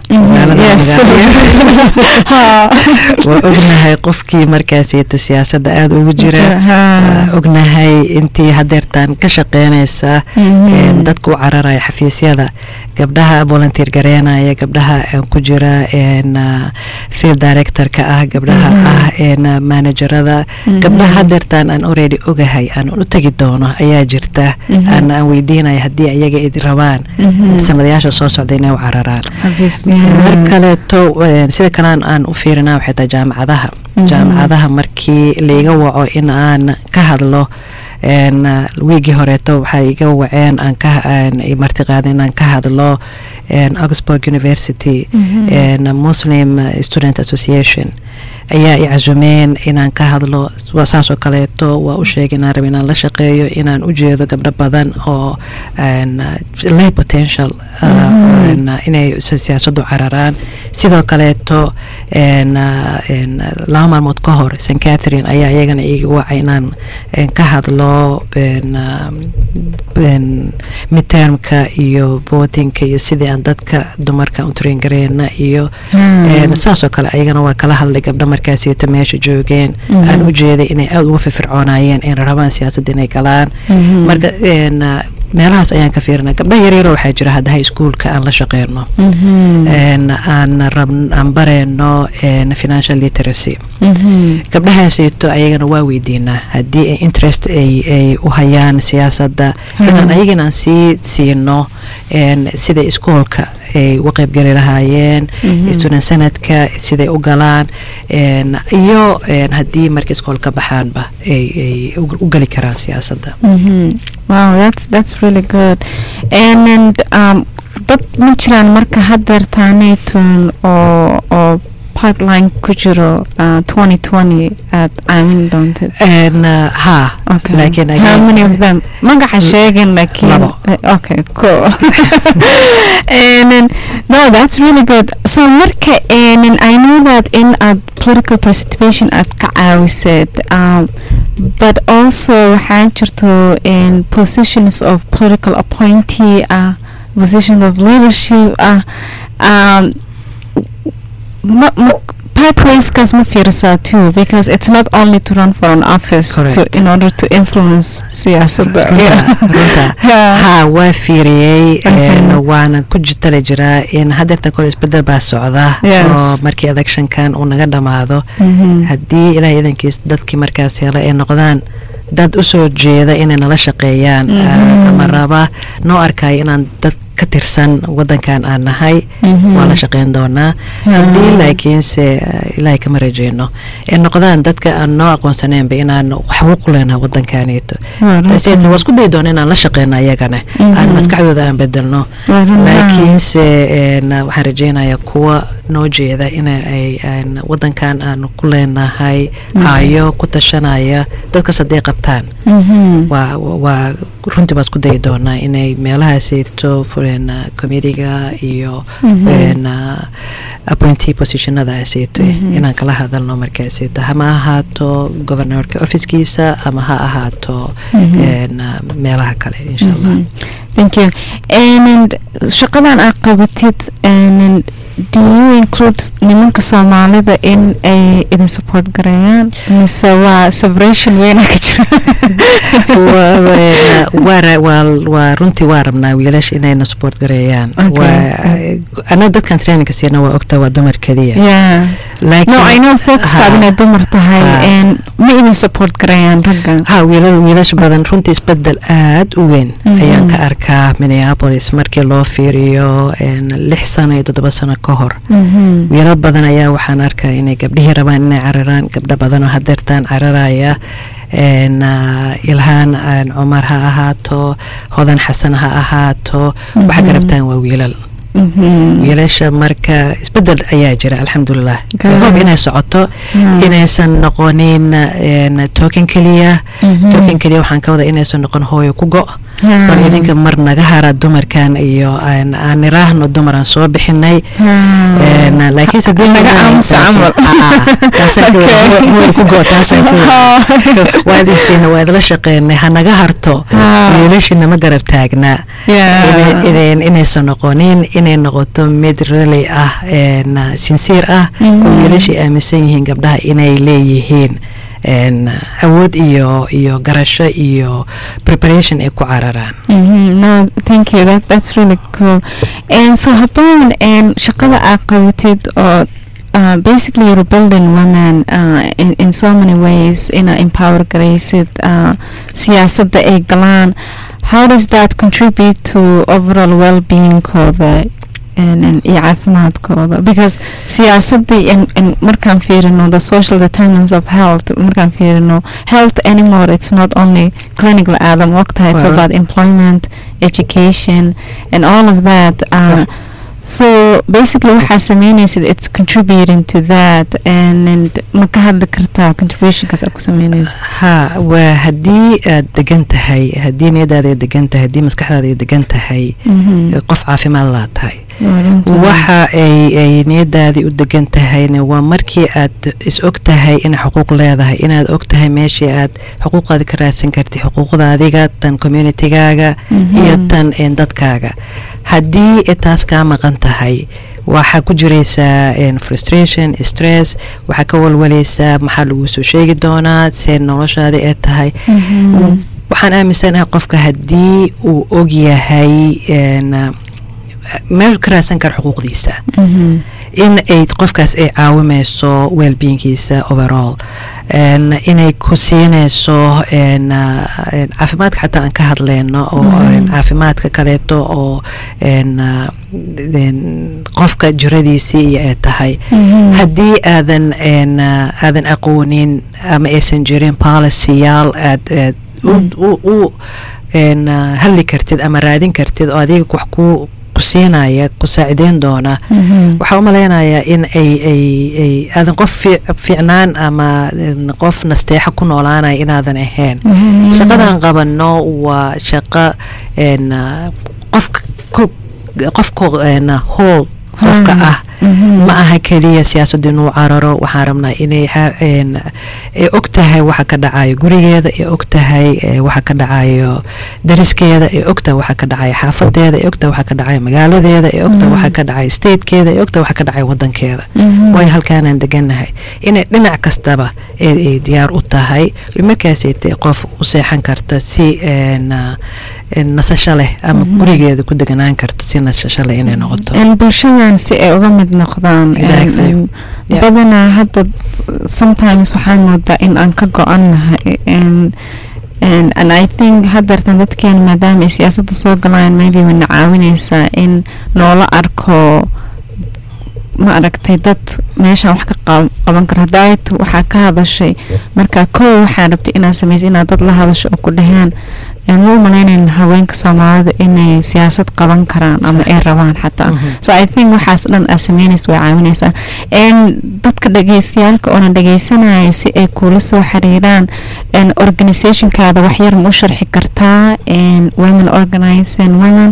waa ognahay qofkii markaasita siyaasadda aada ugu jira ognahay intii hadeertaan ka shaqeynaysa dadka u cararaya xafiisyada gabdhaha volunteer gareynaya gabdhaha ku jira field directorka ah gabdhaha ah managerada gabdhaha hadeertaan aan already ogahay aan u tegi doono ayaa jirta aan aan weydiinaya haddii ayaga id rabaan sanadayaasha soo socda inay u cararaan mar kaleeto sida kalean aan u fiirinaa waxay tahay jaamacadaha jaamacadaha markii laiga waco in aan ka hadlo wiigii horeeto waxay iga waceen aan ka martiqaada inaan ka hadlo Oxford University Muslim Student Association ayaa i casumeen inaan ka hadlo saas oo kaleeto waa u sheegay inaan rabo inaan la shaqeeyo inaan u jeedo gabdho badan oo leh potential inay siyaasaddu cararaan sidoo kaleeto laba maalmood ka hor Saint Catherine ayaa iyagana iga wacay inaan ka hadlo midtermka iyo votingka iyo sidii aan dadka dumarka u train gareena iyo saas oo kale ayagana waa kala hadlay gabdho markaasiyta meesha joogeen aan u jeeday inay aada uga firfircoonayeen in rabaan siyaasadda inay galaan marka meelahaas ayaan ka fiirina gabdhaha yaryaro waxaa jira hadda high schoolka aan la shaqeyno aan rab aan bareyno financial literacy gabdhahaasito ayagana waa weydiinaa haddii ay interest ay ay u hayaan siyaasadda inaan ayagana aan sii siino sida iskoolka ay uga qaybgali lahaayeen student sanadka siday u galaan iyo haddii marka iskoolka baxaanba ay ay u gali karaan siyaasadda wow that's that's really good and and um dad ma jiraan marka hadeertaanaytun oo oo pipeline ku jiro twenty twenty aad aamin doontid ha laakiin how many of them magaca sheegan laakiin okay cool and no that's really good so marka and I know that in a political participation aad ka caawiseed um, but also waxaa jirto in positions of political appointee ah positions of leadership ah um, ma, ma, pathways kas ma fiirsaa too because it's not only to run for an office to, in order to influence siyaasadda ha waa fiiriyey waana ku jitala jiraa in haddeerta kole isbedel baa socda oo markii electionkan uu naga dhamaado haddii ilaahay idankiis dadkii markaas hela ay noqdaan dad u soo jeeda inay nala shaqeeyaan ama raba noo arkaayo inaan dad ka tirsan wadankan aan nahay waa la shaqeyn doonaa haddii laakiinse ilaahay kama rajeyno ee noqdaan dadka aan noo aqoonsaneenba inaan xaquuq leenahay wadankaneeto taasiyata waa isku day doona inaan la shaqeyno ayagana aan maskaxdooda aan bedelno laakiinse waxaan rajeynayaa kuwa noo jeeda inay wadankan aan ku leenahay hayo ku tashanaya dadkas hadday qabtaan waa runtii baa isku dayi doonaa inay meelahaasito committeega iyo appointee positionadaasito inaan kala hadalno markaasito hama ahaato governorka officekiisa ama ha ahaato meelaha kale insha allah. Thank you. And shaqadan aad qabatid and do you include nimanka Soomaalida in ay idin support garayaan mise waa separation weyn ka jira waa runtii waa rabnaa wiilasha inayna support garayaan ana dadkan trainingka siina waa ogtaa waa dumar keliya no I know focus inay dumar tahay and ma idin support garayaan ragga ha wiilasha badan runtii isbedel aad u weyn ayaan ka arkaa Minneapolis markii loo fiiriyo lix sano iyo toddoba sano ka hor wiilal badan ayaa waxaan arkaa inay gabdhihii rabaan inay cararaan gabdho badan oo hadeertaan cararaya ilhaan cumar ha ahaato hodan xasan ha ahaato waxa garabtaan waa wiilal wiilasha marka isbedel ayaa jira alxamdulilah hob inay socoto inaysan noqonin token keliya token keliya waxaan ka wada inaysan noqon hooyo ku go bal idinka mar naga hara dumarkan iyo aan iraahno dumaran soo bixinay laakiin sadii naga aamusa camal taasay hooyo ku go taasay waadisiina waad la shaqeynay ha naga harto wiilashina ma garab taagna inaysan noqonin inay noqoto mid really ah sincere ah oo wiilashii aaminsan yihiin gabdhaha inay leeyihiin awood iyo iyo garasho iyo preparation ay ku cararaan. No, thank you. That that's really cool. And so haboon and shaqada aad qabatid oo Uh, basically you're building women uh, in, in so many ways in a empower garaysid uh, siyaasadda ay galaan. How does that contribute to overall well-being kooda and iyo caafimaadkooda because siyaasadii in, in markaan fiirino the social determinants of health markaan fiirino health anymore it's not only clinical aadam waqtaha it's about employment education and all of that uh, so basically waxaa sameynaysid it's contributing to that and, and ma ka hadli kartaa contributionkaas aad ku sameynaysid ha waa haddii aad degan tahay haddii niyadaada ay degan tahay haddii maskaxdaada ay degan tahay qof caafimaad laa tahay waxa ay ay niyadaadii u degan tahayna waa markii aad is og tahay inay xuquuq leedahay inaad og tahay meeshii aad xuquuqaada ka raadsan kartid xuquuqda adiga tan communitygaaga iyo tan dadkaaga haddii taas kaa maqan tahay waxaa ku jiraysaa frustration stress waxaa ka walwalaysaa maxaa lagu soo sheegi doonaa see noloshaada ee tahay waxaan aaminsanahay qofka haddii uu og yahay meeshu ka raadsan kara xuquuqdiisa in ay qofkaas ay caawimayso wellbeingkiisa overall inay ku siinayso caafimaadka xataa aan ka hadlayno oo caafimaadka kaleeto oo qofka jiradiisii iyo ay tahay haddii aadan aadan aqoonin ama aysan jirin policyyaal aad u hadli kartid ama raadin kartid oo adiga wax ku kusiinaya ku saacideyn doona waxaa u malaynayaa in ay ay ay aadan qof fiicnaan ama qof nasteexa ku noolaanaya inaadan ahayn shaqadan qabano waa shaqo qofka qofka hool qofka ah ma aha keliya siyaasadda inuu cararo waxaan rabnaa inay ay og tahay waxa ka dhacayo gurigeeda ay og tahay waxa ka dhacayo dariskeeda ay og tahay waxa ka dhacayo xaafadeeda ay og tahay waxa ka dhacayo magaaladeeda ay og tahay waxa ka dhacayo statekeeda ay og tahay waxa ka dhacayo wadankeeda way halkaanaan deganahay inay dhinac kastaba ay diyaar u tahay markaasay qof u seexan karta si nasasho leh ama gurigeeda ku deganaan karto si nasasho leh inay noqoto bulshadan si ay uga mid noqdaan badanaa hadda sometimes waxaan moodaa in aan ka go-annahay and I think haddeertan dadkeen maadaama ay siyaasadda soo galaan maybe wana caawinaysaa in loola arko ma aragtay dad meeshaan wax ka qaban karo hadaayad waxaa ka hadashay marka kow waxaa rabtay inaad samaysa inaad dad la hadasho oo ku dhaheen ma u malaynayn haweenka soomaalida inay siyaasad qaban karaan ama ay rabaan xataa so I think waxaas dhan aad samaynaysa way caawinaysaa dadka dhageystayaalka oona dhageysanaya si ay kula soo xiriiraan organizationkaada wax yar ma u sharxi kartaa women organizing women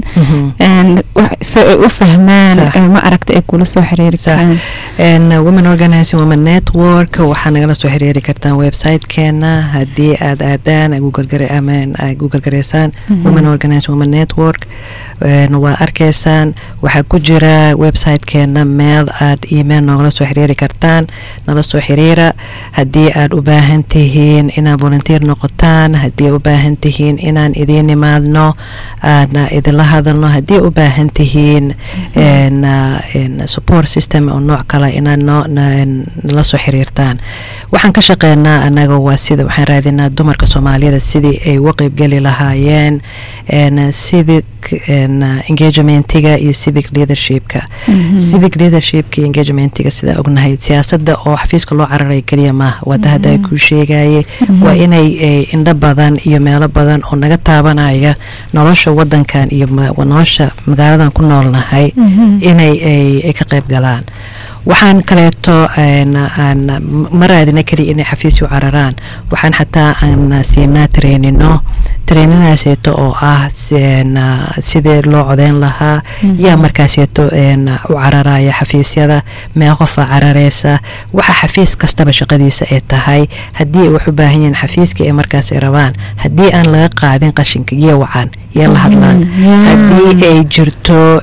so ay u fahmaan ma aragta ay kula soo xiriiri karaan women organizing women network waxaa nagala soo xiriiri kartaan websitekeena haddii aad aadaan google gare amaan google gareysaan women organizing women network waa arkaysaan waxaa ku jira websitekeena meel aad email nogala soo xiriiri kartaan nala soo xiriira haddii aad u baahan tihiin inaad volunteer noqotaan haddii u baahan tihiin inaan idiin imaadno aadna idinla hadalno haddii u baahan tihiin support system oo nooc kale inaad nala soo xiriirtaan waxaan ka shaqeynaa anaga waa sida waxaan raadinaa dumarka soomaaliyada sidii ay uga qaybgeli lahaayeen civic engagementiga iyo civic leadershipka civic leadershipka iyo engagementiga sida ognahay siyaasadda oo xafiiska loo cararay keliya maaha wada hadda ay ku sheegayay waa inay indho badan iyo meelo badan oo naga taabanaya nolosha wadankan iyo nolosha magaaladan ku noolnahay inay ay ka qayb galaan waxaan kaleeto ma raadina keliya inay xafiisyu cararaan waxaan xataa aan siinaa trainino traininaasieeto oo ah sidii loo codeyn lahaa yaa markaaseeto u cararaya xafiisyada mee qofa carareysa waxa xafiis kastaba shaqadiisa ay tahay haddii ay wax u baahan yihiin xafiiska ay markaas ay rabaan haddii aan laga qaadin qashinka iyo wacan iyo la hadlaan haddii ay jirto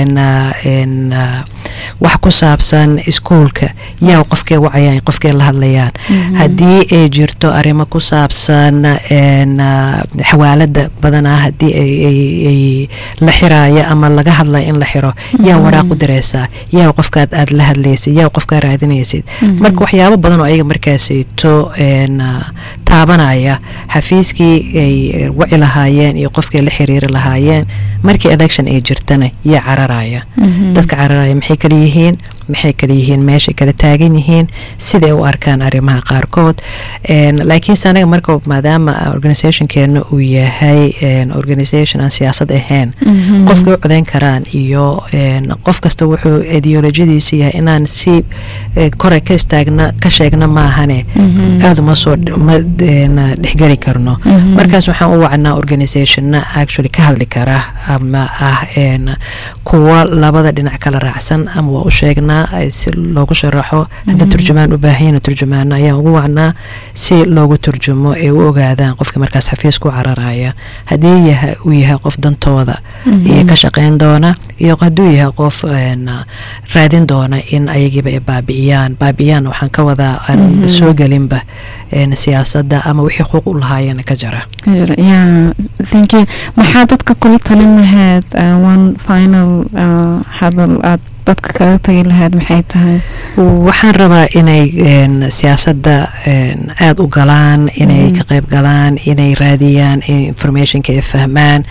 wax ku saabsan iskuulka yaa qofkee wacayaan qofkee la hadlayaan haddii ay jirto arrimo ku saabsan xawaalada badanaa haddii ay la xiraayo ama laga hadlayo in la xiro yaa waraaq u diraysaa yaa qofkaad aad la hadlaysid yaa qofkaa raadinaysid marka waxyaabo badan oo ayaga markaasayto taabanaya xafiiskii ay waci lahaayeen iyo qofkay la xiriiri lahaayeen markii election ay jirtana yaa cararaya dadka cararaya maxay kala yihiin maxay kala yihiin meeshay kala taagan yihiin siday u arkaan arrimaha qaarkood laakiinse anaga marka maadaama organizationkeena uu yahay organization aan siyaasad ahayn qofkay u codeyn karaan iyo qof kasta wuxuu ideolojiyadiisa yahay inaan si kore ka istaagna ka sheegna maahane aada uma soo ma dhexgeli karno markaas waxaan u wacnaa organizationna actually ka hadli kara ama ah kuwa labada dhinac kala raacsan ama waa u sheegnaa si loogu sharaxo hadda turjumaan u baahan turjumaana ayaan ugu wacnaa si loogu turjumo ay u ogaadaan qofka markaas xafiis ku cararaya haddii yahay uu yahay qof dantooda iyo ka shaqeyn doona iyo hadduu yahay qof raadin doona in ayagiiba ay baabi'iyaan baabi'iyaan waxaan ka wadaa aan soo gelinba siyaasadda ama wixii xuquuq u lahaayeen ka jira yeah thank you maxaa dadka kula talin lahayd one final hadal aad dadka kaga tagi lahayd maxay tahay waxaan rabaa inay siyaasadda aada u galaan inay ka qayb galaan inay raadiyaan informationka ay fahmaan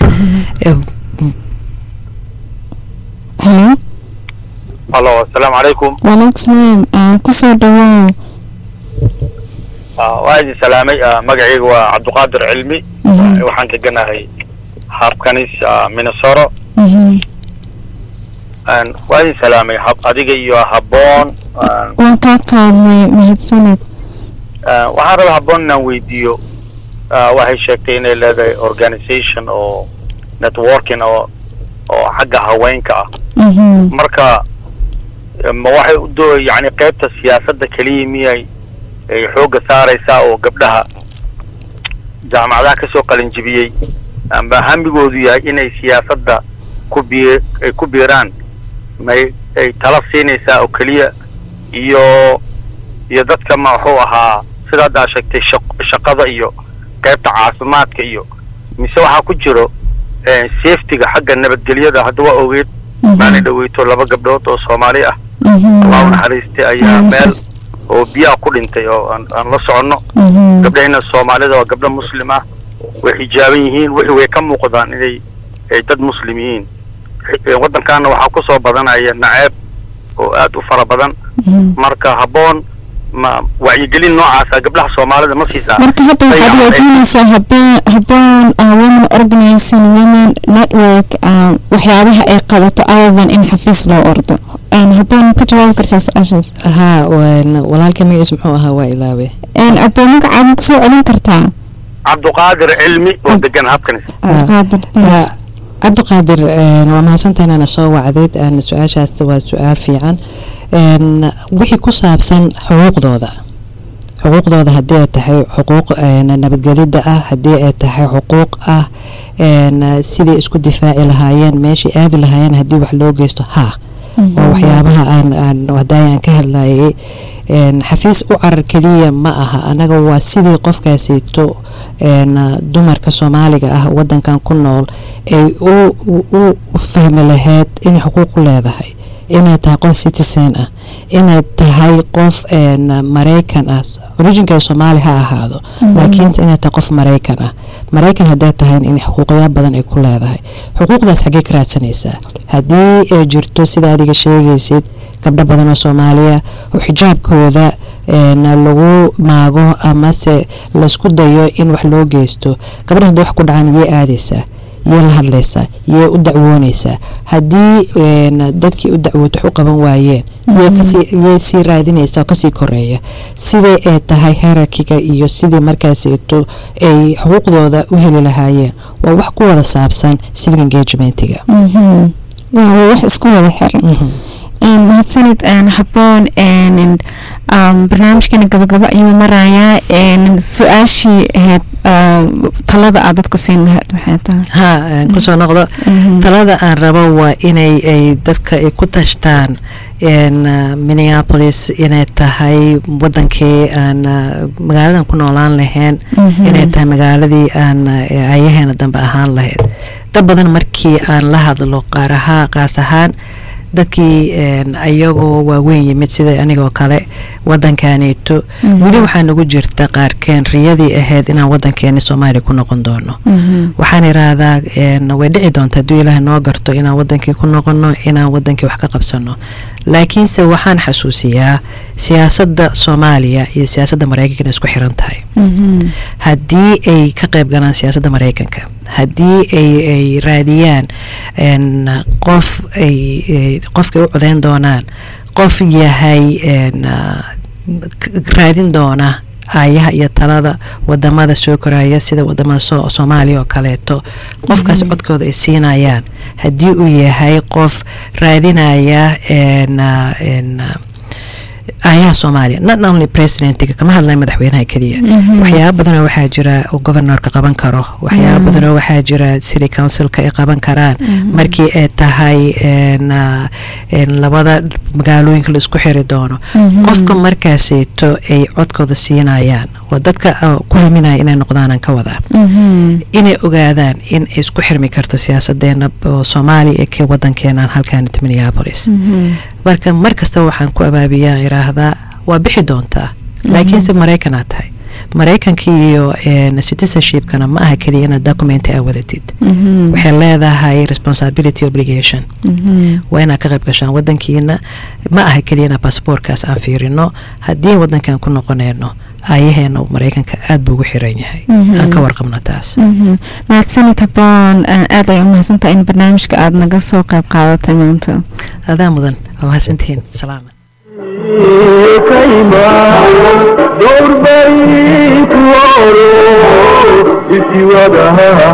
hello hallo assalaamu calaykum waalaikum salaam kusoo dhawaaw waa idin salaamay magacayga waa cabdiqaadir cilmi waxaan ka ganahay harkanis minnesota waa idin salaamay adiga iyo habboon waan kaa qaadnay mahadsaned waxaan rabaa habboon inaan weydiiyo waxay sheegtay inay leedahay organization oo networking oo oo xagga haweenka ah marka ma waxay u doo yani qaybta siyaasadda kaliya miyay ay xooga saaraysaa oo gabdhaha jaamacadaha ka soo qalin jibiyey amba hamigoodu yahay inay siyaasadda ku biir ay ku biiraan may ay tala siinaysaa oo kaliya iyo iyo dadka ma wuxuu ahaa sidaad aa sheegtay shaqada iyo qaybta caafimaadka iyo mise waxaa ku jiro safety-ga xagga nabadgelyada hadda waa ogeed maana dhaweyto laba gabdhood oo Soomaali ah Allah u naxariistay ayaa meel oo biyaha ku dhintay oo aan la socono gabdhayna Soomaalida waa gabdho muslim ah way xijaaban yihiin wixii way ka muuqdaan inay ay dad muslim yihiin wadankaana waxaa ku soo badanaya naceeb oo aad u fara badan marka haboon ma wacyigelin noocaas gabdhaha Soomaalida ma siisaa marka hadda waxaad weydiinaysaa haboon haboon women organizing women network waxyaabaha ay qabato ayadan in xafiis loo ordo aan haboon ka jawaab kartaa su'aashaas ها walaalka magaciisa muxuu ahaa waa ilaawe aan adoon magaca ku soo celin kartaa Cabduqaadir Cilmi oo degan habkanis Cabduqaadir Cabduqaadir waa mahadsantahay inaan soo wacdeed aan su'aashaas waa su'aal fiican een wixii ku saabsan xuquuqdooda xuquuqdooda haddii ay tahay xuquuq nabadgelyada ah haddii ay tahay xuquuq ah een sidii isku difaaci lahaayeen meeshii aadi lahaayeen haddii wax loo geysto ha oo waxyaabaha aan aan wadayaan ka hadlayay een xafiis u carar kaliya ma aha anaga waa sidii qofkaasito een dumarka Soomaaliga ah wadankan ku nool ay u u fahmi lahayd in xuquuq leedahay inay tahay qof citizen ah inay tahay qof een Mareykan ah originka Soomaali ha ahaado laakiin inay tahay qof Mareykan ah Mareykan haday tahay in xuquuqyo badan ay ku leedahay xuquuqdaas xagee ka raadsanaysaa hadii ay jirto sida adiga sheegaysid gabdho badan oo Soomaaliya oo xijaabkooda een lagu maago ama se la isku dayo in wax loo geysto gabdhaha wax ku dhacaan iyo aadaysa iyo la hadlaysa iyo u dacwoonaysa hadii een dadkii u dacwooto wax u qaban waayeen iyo kasi iyo si raadinaysa kasi koreeya sidee ay tahay hierarchy-ga iyo sidii markaas eeto ay xuquuqdooda u heli lahaayeen waa wax ku wada saabsan civic engagement-ga mhm waa wax isku wada xiran een mahadsanid aan haboon een um barnaamijkeena gabagaba ayuu marayaa een su'aashii ahayd talada aad dadka siin lahayd maxay tahay ha ku soo noqdo talada aan rabo waa inay ay dadka ay ku tashtaan in Minneapolis inay tahay wadankii aan magaaladan ku noolaan lahayn inay tahay magaaladii aan ayaheena dambe ahaan lahayd dad badan markii aan la hadlo qaaraha qaas ahaan dadkii een ayagoo waaweyn yimid sida anigoo kale wadankaanito wali waxaa nagu jirta qaarkeen riyadii ahayd inaan wadankeena Soomaaliya ku noqon doono waxaan iraahdaa een way dhici doontaa hadii Ilaahay noo garto inaan wadankii ku noqono inaan wadankii wax ka qabsano laakiin se waxaan xasuusiyaa siyaasadda Soomaaliya iyo siyaasadda Mareykanka isku xiran tahay haddii ay ka qayb galaan siyaasadda Mareykanka haddii ay ay raadiyaan een qof ay qofka u codeyn doonaan qof yahay een raadin doona ayaha iyo talada wadamada soo koraya sida wadamada Soomaaliya oo kaleeto qofkaas codkooda ay siinayaan haddii uu yahay qof raadinaya een een ayaha Soomaaliya not only president-ka kama hadlay madaxweynaha kaliya waxyaabo badan waxa jira oo governorka qaban karo waxyaabo badan waxa jira city council-ka ay qaban karaan markii ay tahay een een labada magaalooyinka la isku xiri doono qofka markaasito ay codkooda siinayaan waa dadka ku haminaya inay noqdaan ka wada inay ogaadaan in ay isku xirmi karto siyaasadeena oo Soomaaliya ee wadankeena halkaan Minneapolis marka markasta waxaan ku abaabiyaa iraahdaa waa bixi doontaa laakiin se Mareykan aad tahay Mareykanka iyo citizenship-kana ma aha kaliya inaad document ay wadatid waxay leedahay responsibility obligation waa inaad ka qayb gashaan wadankiina ma aha kaliya inaad passportkaas aan fiirino haddii wadankan ku noqonayno ayaheena Mareykanka aad buu ugu xiran yahay aan ka warqabna taas mahadsanid haboon aad ay u mahadsantahay in barnaamijka aad naga soo qayb qaadatay maanta adaa mudan waa mahadsantihiin salaam كيما دور بيت وارو بسوادها